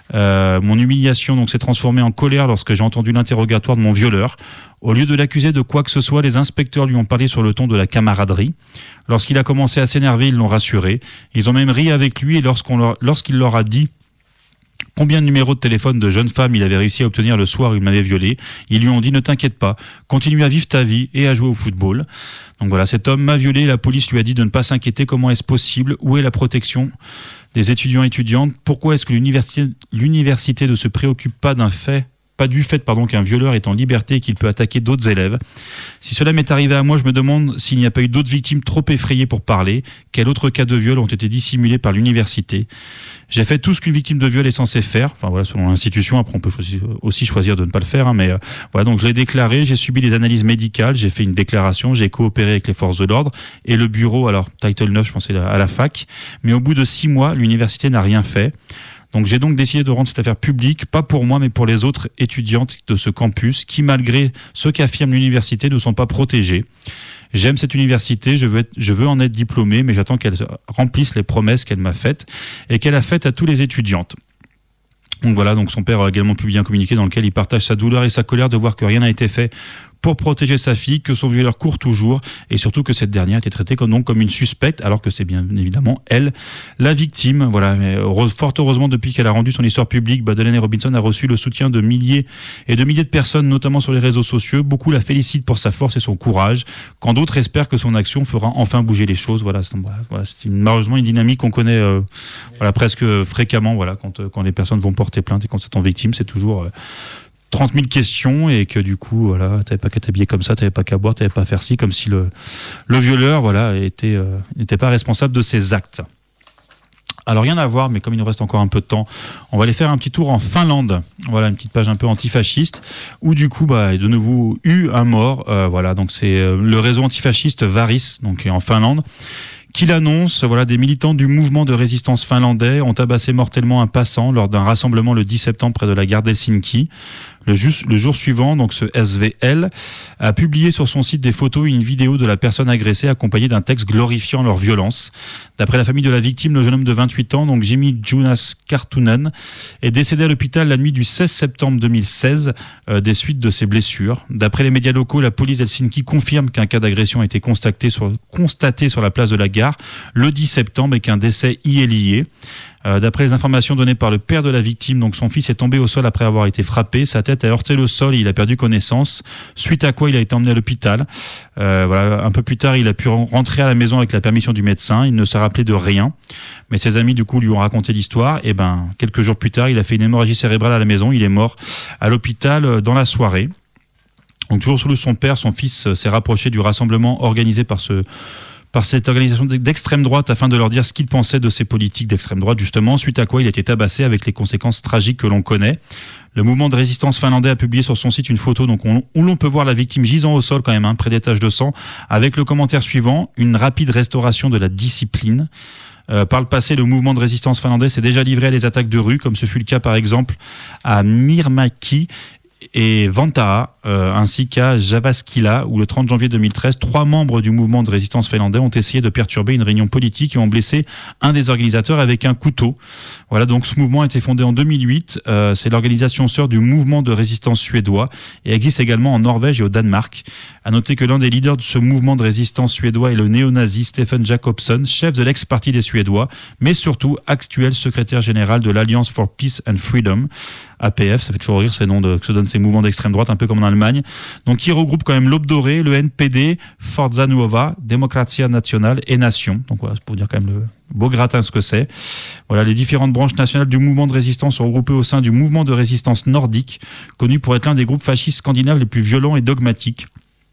Mon humiliation donc s'est transformée en colère lorsque j'ai entendu l'interrogatoire de mon violeur. Au lieu de l'accuser de quoi que ce soit, les inspecteurs lui ont parlé sur le ton de la camaraderie. Lorsqu'il a commencé à s'énerver, ils l'ont rassuré. Ils ont même ri avec lui et lorsqu'il leur a dit combien de numéros de téléphone de jeunes femmes il avait réussi à obtenir le soir où il m'avait violé, ils lui ont dit ne t'inquiète pas, continue à vivre ta vie et à jouer au football. Donc voilà, cet homme m'a violé, la police lui a dit de ne pas s'inquiéter, comment est-ce possible, où est la protection des étudiants et étudiantes, pourquoi est-ce que l'université ne se préoccupe pas du fait qu'un violeur est en liberté et qu'il peut attaquer d'autres élèves. Si cela m'est arrivé à moi, je me demande s'il n'y a pas eu d'autres victimes trop effrayées pour parler. Quels autres cas de viol ont été dissimulés par l'université? J'ai fait tout ce qu'une victime de viol est censée faire. Enfin voilà, selon l'institution. Après, on peut aussi choisir de ne pas le faire. Mais voilà, donc je l'ai déclaré. J'ai subi des analyses médicales. J'ai fait une déclaration. J'ai coopéré avec les forces de l'ordre et le bureau. Alors Title 9, je pensais à la fac. Mais au bout de 6 mois, l'université n'a rien fait. Donc j'ai donc décidé de rendre cette affaire publique, pas pour moi, mais pour les autres étudiantes de ce campus, qui malgré ce qu'affirme l'université ne sont pas protégées. J'aime cette université, je veux en être diplômé, mais j'attends qu'elle remplisse les promesses qu'elle m'a faites et qu'elle a faites à tous les étudiantes. Donc voilà, donc son père a également publié un communiqué dans lequel il partage sa douleur et sa colère de voir que rien n'a été fait pour protéger sa fille, que son violeur court toujours et surtout que cette dernière a été traitée comme une suspecte alors que c'est bien évidemment elle la victime. Voilà, mais fort heureusement depuis qu'elle a rendu son histoire publique, Delaney Robinson a reçu le soutien de milliers de personnes, notamment sur les réseaux sociaux. Beaucoup la félicitent pour sa force et son courage, quand d'autres espèrent que son action fera enfin bouger les choses. Voilà, c'est malheureusement une dynamique qu'on connaît presque fréquemment. Voilà, quand les personnes vont porter plainte et quand c'est en victime, c'est toujours 30 000 questions et que du coup, voilà, t'avais pas qu'à t'habiller comme ça, t'avais pas qu'à boire, t'avais pas à faire ci, comme si le violeur, voilà, n'était pas responsable de ses actes. Alors rien à voir, mais comme il nous reste encore un peu de temps, on va aller faire un petit tour en Finlande. Voilà, une petite page un peu antifasciste, où du coup, de nouveau eu un mort. Voilà, donc c'est le réseau antifasciste Varis, donc en Finlande, qui l'annonce. Voilà, des militants du mouvement de résistance finlandais ont tabassé mortellement un passant lors d'un rassemblement le 10 septembre près de la gare d'Helsinki. Le jour suivant, donc ce SVL a publié sur son site des photos et une vidéo de la personne agressée accompagnée d'un texte glorifiant leur violence. D'après la famille de la victime, le jeune homme de 28 ans, donc Jimmy Jonas Kartunen, est décédé à l'hôpital la nuit du 16 septembre 2016 des suites de ses blessures. D'après les médias locaux, la police d'Helsinki confirme qu'un cas d'agression a été constaté sur la place de la gare le 10 septembre et qu'un décès y est lié. D'après les informations données par le père de la victime, donc son fils est tombé au sol après avoir été frappé, sa tête a heurté le sol et il a perdu connaissance, suite à quoi il a été emmené à l'hôpital. Voilà, un peu plus tard, il a pu rentrer à la maison avec la permission du médecin, il ne s'est rappelé de rien, mais ses amis du coup lui ont raconté l'histoire et quelques jours plus tard, il a fait une hémorragie cérébrale à la maison, il est mort à l'hôpital dans la soirée. Donc toujours sous son père, son fils s'est rapproché du rassemblement organisé par cette organisation d'extrême droite afin de leur dire ce qu'ils pensaient de ces politiques d'extrême droite, justement, suite à quoi il a été tabassé avec les conséquences tragiques que l'on connaît. Le mouvement de résistance finlandais a publié sur son site une photo où l'on peut voir la victime gisant au sol quand même, près des taches de sang, avec le commentaire suivant, une rapide restauration de la discipline. Par le passé, le mouvement de résistance finlandais s'est déjà livré à des attaques de rue, comme ce fut le cas par exemple à Mirmäki et Vantaa, ainsi qu'à Javaskila, où le 30 janvier 2013, 3 membres du mouvement de résistance finlandais ont essayé de perturber une réunion politique et ont blessé un des organisateurs avec un couteau. Voilà, donc ce mouvement a été fondé en 2008. C'est l'organisation sœur du mouvement de résistance suédois et existe également en Norvège et au Danemark. À noter que l'un des leaders de ce mouvement de résistance suédois est le néo-nazi Stephen Jacobson, chef de l'ex-parti des Suédois, mais surtout actuel secrétaire général de l'Alliance for Peace and Freedom, APF, ça fait toujours rire ces noms que se donnent ces mouvements d'extrême droite, un peu comme en Allemagne. Donc qui regroupe quand même l'Aube dorée, le NPD, Forza Nuova, Democratia Nationale et Nation. Donc voilà, c'est pour dire quand même le beau gratin ce que c'est. Voilà, les différentes branches nationales du mouvement de résistance sont regroupées au sein du mouvement de résistance nordique, connu pour être l'un des groupes fascistes scandinaves les plus violents et dogmatiques.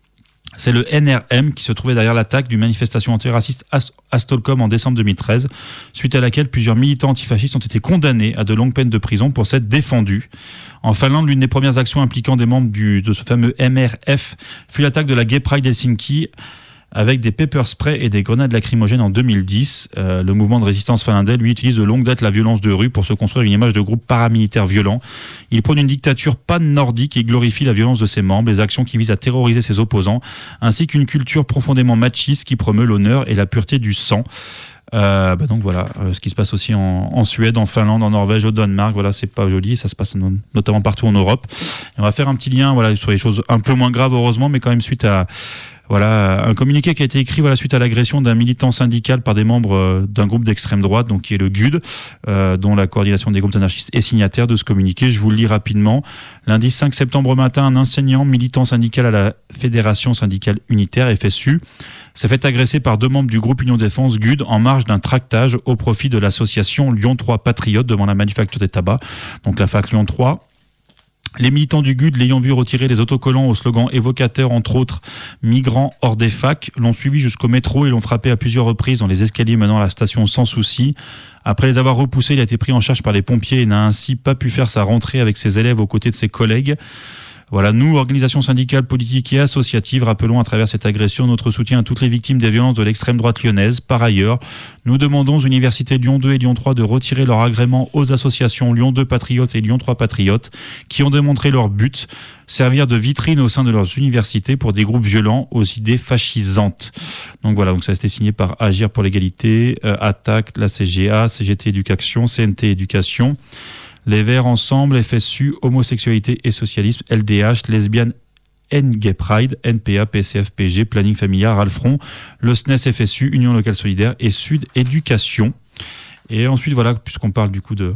C'est le NRM qui se trouvait derrière l'attaque d'une manifestation antiraciste à Stockholm en décembre 2013, suite à laquelle plusieurs militants antifascistes ont été condamnés à de longues peines de prison pour s'être défendus. En Finlande, l'une des premières actions impliquant des membres de ce fameux MRF fut l'attaque de la Gay Pride d'Helsinki avec des pepper spray et des grenades lacrymogènes en 2010. Le mouvement de résistance finlandais, lui, utilise de longue date la violence de rue pour se construire une image de groupe paramilitaire violent. Il prône une dictature pan-nordique et glorifie la violence de ses membres, les actions qui visent à terroriser ses opposants, ainsi qu'une culture profondément machiste qui promeut l'honneur et la pureté du sang. Donc voilà, ce qui se passe aussi en Suède, en Finlande, en Norvège, au Danemark, voilà, c'est pas joli, ça se passe notamment partout en Europe. Et on va faire un petit lien, voilà, sur les choses un peu moins graves heureusement, mais quand même suite à un communiqué qui a été écrit suite à l'agression d'un militant syndical par des membres d'un groupe d'extrême droite, donc qui est le GUD, dont la coordination des groupes anarchistes est signataire de ce communiqué. Je vous le lis rapidement. Lundi 5 septembre matin, un enseignant militant syndical à la Fédération syndicale unitaire, FSU, s'est fait agresser par 2 membres du groupe Union Défense GUD en marge d'un tractage au profit de l'association Lyon 3 Patriotes devant la manufacture des tabacs, donc la FAC Lyon 3. Les militants du GUD, l'ayant vu retirer les autocollants au slogan évocateur, entre autres, migrants hors des facs, l'ont suivi jusqu'au métro et l'ont frappé à plusieurs reprises dans les escaliers menant à la station sans souci. Après les avoir repoussés, il a été pris en charge par les pompiers et n'a ainsi pas pu faire sa rentrée avec ses élèves aux côtés de ses collègues. Voilà, nous, organisations syndicales, politiques et associatives, rappelons à travers cette agression notre soutien à toutes les victimes des violences de l'extrême droite lyonnaise. Par ailleurs, nous demandons aux universités Lyon 2 et Lyon 3 de retirer leur agrément aux associations Lyon 2 Patriotes et Lyon 3 Patriotes qui ont démontré leur but, servir de vitrine au sein de leurs universités pour des groupes violents aux idées fascisantes. Donc voilà, donc ça a été signé par Agir pour l'égalité, Attaque, la CGA, CGT Éducation, CNT Éducation, Les Verts Ensemble, FSU, Homosexualité et Socialisme, LDH, Lesbiennes and Gay Pride, NPA, PCF, PG, Planning Familial, Ralfron, le SNES, FSU, Union Locale Solidaire et Sud Éducation. Et ensuite, voilà, puisqu'on parle du coup de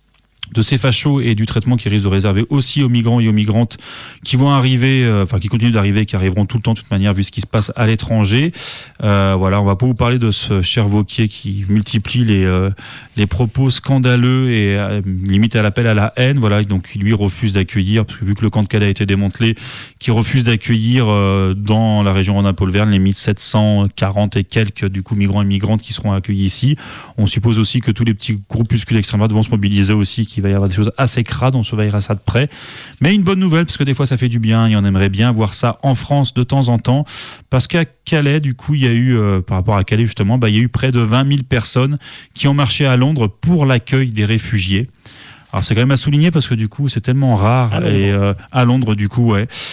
ces fachos et du traitement qui risque de réserver aussi aux migrants et aux migrantes qui vont arriver, qui continuent d'arriver, qui arriveront tout le temps de toute manière vu ce qui se passe à l'étranger. Voilà, on va pas vous parler de ce cher Wauquiez qui multiplie les propos scandaleux et limite à l'appel à la haine. Voilà, donc lui refuse d'accueillir, parce que vu que le camp de Calais a été démantelé, qui refuse d'accueillir dans la région Rhône-Alpes-Auvergne les 1740 et quelques du coup migrants et migrantes qui seront accueillis ici. On suppose aussi que tous les petits groupuscules d'extrême droite vont se mobiliser aussi, qu'il va y avoir des choses assez crades, on surveillera ça de près. Mais une bonne nouvelle, parce que des fois ça fait du bien et on aimerait bien voir ça en France de temps en temps, parce qu'à Calais, du coup, il y a eu, par rapport à Calais justement, il y a eu près de 20 000 personnes qui ont marché à Londres pour l'accueil des réfugiés. Alors c'est quand même à souligner parce que du coup c'est tellement rare à Londres du coup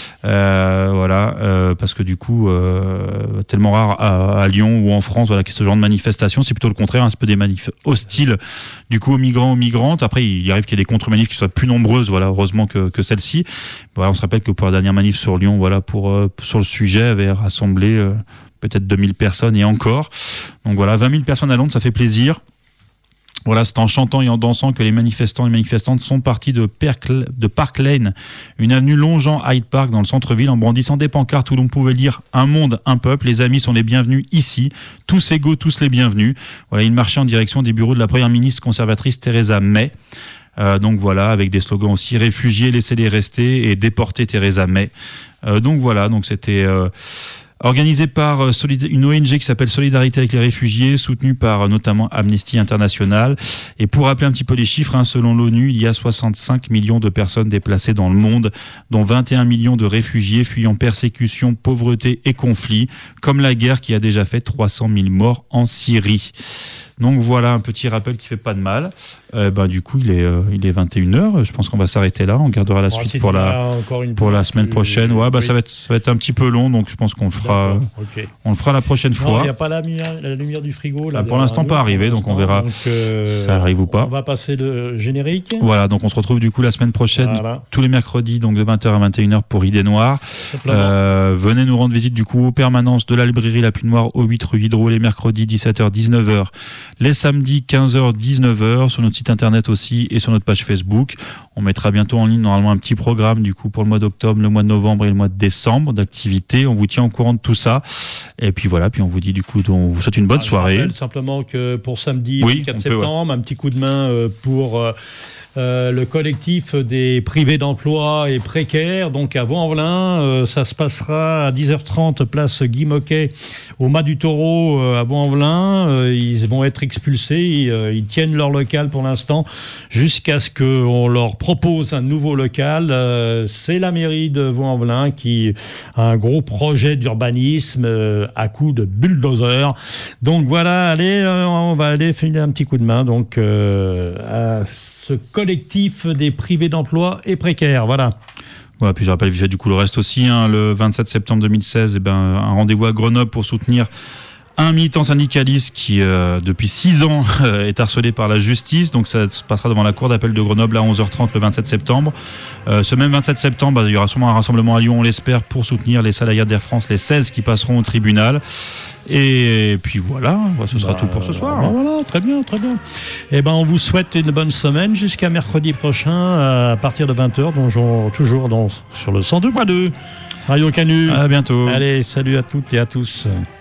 parce que du coup tellement rare à Lyon ou en France qu'il y ait ce genre de manifestation. C'est plutôt le contraire, un peu des manifs hostiles du coup aux migrants, aux migrantes. Après il arrive qu'il y ait des contre-manifs qui soient plus nombreuses, heureusement que celle-ci. On se rappelle que pour la dernière manif sur Lyon, sur le sujet avait rassemblé peut-être 2000 personnes et encore. Donc 20 000 personnes à Londres, ça fait plaisir. Voilà, c'est en chantant et en dansant que les manifestants et manifestantes sont partis de Park Lane, une avenue longeant Hyde Park dans le centre-ville, en brandissant des pancartes où l'on pouvait lire « Un monde, un peuple, les amis sont les bienvenus ici, tous égaux, tous les bienvenus ». Voilà, ils marchaient en direction des bureaux de la première ministre conservatrice Theresa May. Avec des slogans aussi « Réfugiés, laissez-les rester » et « Déportez Theresa May ». Donc c'était... organisé par une ONG qui s'appelle Solidarité avec les réfugiés, soutenue par notamment Amnesty International. Et pour rappeler un petit peu les chiffres, selon l'ONU, il y a 65 millions de personnes déplacées dans le monde, dont 21 millions de réfugiés fuyant persécution, pauvreté et conflits, comme la guerre qui a déjà fait 300 000 morts en Syrie. Donc voilà un petit rappel qui fait pas de mal. Du coup, il est 21h. Je pense qu'on va s'arrêter là. On gardera la suite pour la semaine prochaine. Ça va être un petit peu long, donc je pense qu'on le fera. Okay. On le fera la prochaine fois. Il n'y a pas la lumière du frigo là. Pour l'instant, pas arrivé, donc on verra si ça arrive ou pas. On va passer le générique. Voilà, donc on se retrouve du coup la semaine prochaine, tous les mercredis, donc de 20h à 21h pour Idées Noires. Venez nous rendre visite du coup aux permanences de la librairie La Pluie Noire au 8 rue Diderot les mercredis 17h 19h. Les samedis 15h-19h sur notre site internet aussi et sur notre page Facebook. On mettra bientôt en ligne normalement un petit programme du coup pour le mois d'octobre, le mois de novembre et le mois de décembre d'activités. On vous tient au courant de tout ça. Et puis voilà, puis on vous dit du coup, on vous souhaite une bonne soirée. Je rappelle simplement que pour samedi 4 septembre, un petit coup de main pour le collectif des privés d'emploi et précaires, donc à Vaux-en-Velin. Ça se passera à 10h30, place Guy Moquet, au Mas du Taureau à Vaux-en-Velin. Ils vont être expulsés. Ils tiennent leur local pour l'instant jusqu'à ce qu'on leur propose un nouveau local. C'est la mairie de Vaux-en-Velin qui a un gros projet d'urbanisme à coup de bulldozer. Donc voilà, allez, on va aller filer un petit coup de main donc à ce collectif des privés d'emploi et précaires. Voilà. Ouais, puis je rappelle vite fait du coup le reste aussi. Le 27 septembre 2016, un rendez-vous à Grenoble pour soutenir un militant syndicaliste qui, depuis 6 ans, est harcelé par la justice. Donc ça se passera devant la cour d'appel de Grenoble à 11h30 le 27 septembre. Ce même 27 septembre, il y aura sûrement un rassemblement à Lyon, on l'espère, pour soutenir les salariés d'Air France, les 16 qui passeront au tribunal. Et puis voilà, ce sera tout pour ce soir. Voilà, très bien, très bien. Et on vous souhaite une bonne semaine jusqu'à mercredi prochain à partir de 20h, toujours sur le 102.2 Radio Canu. À bientôt. Allez, salut à toutes et à tous.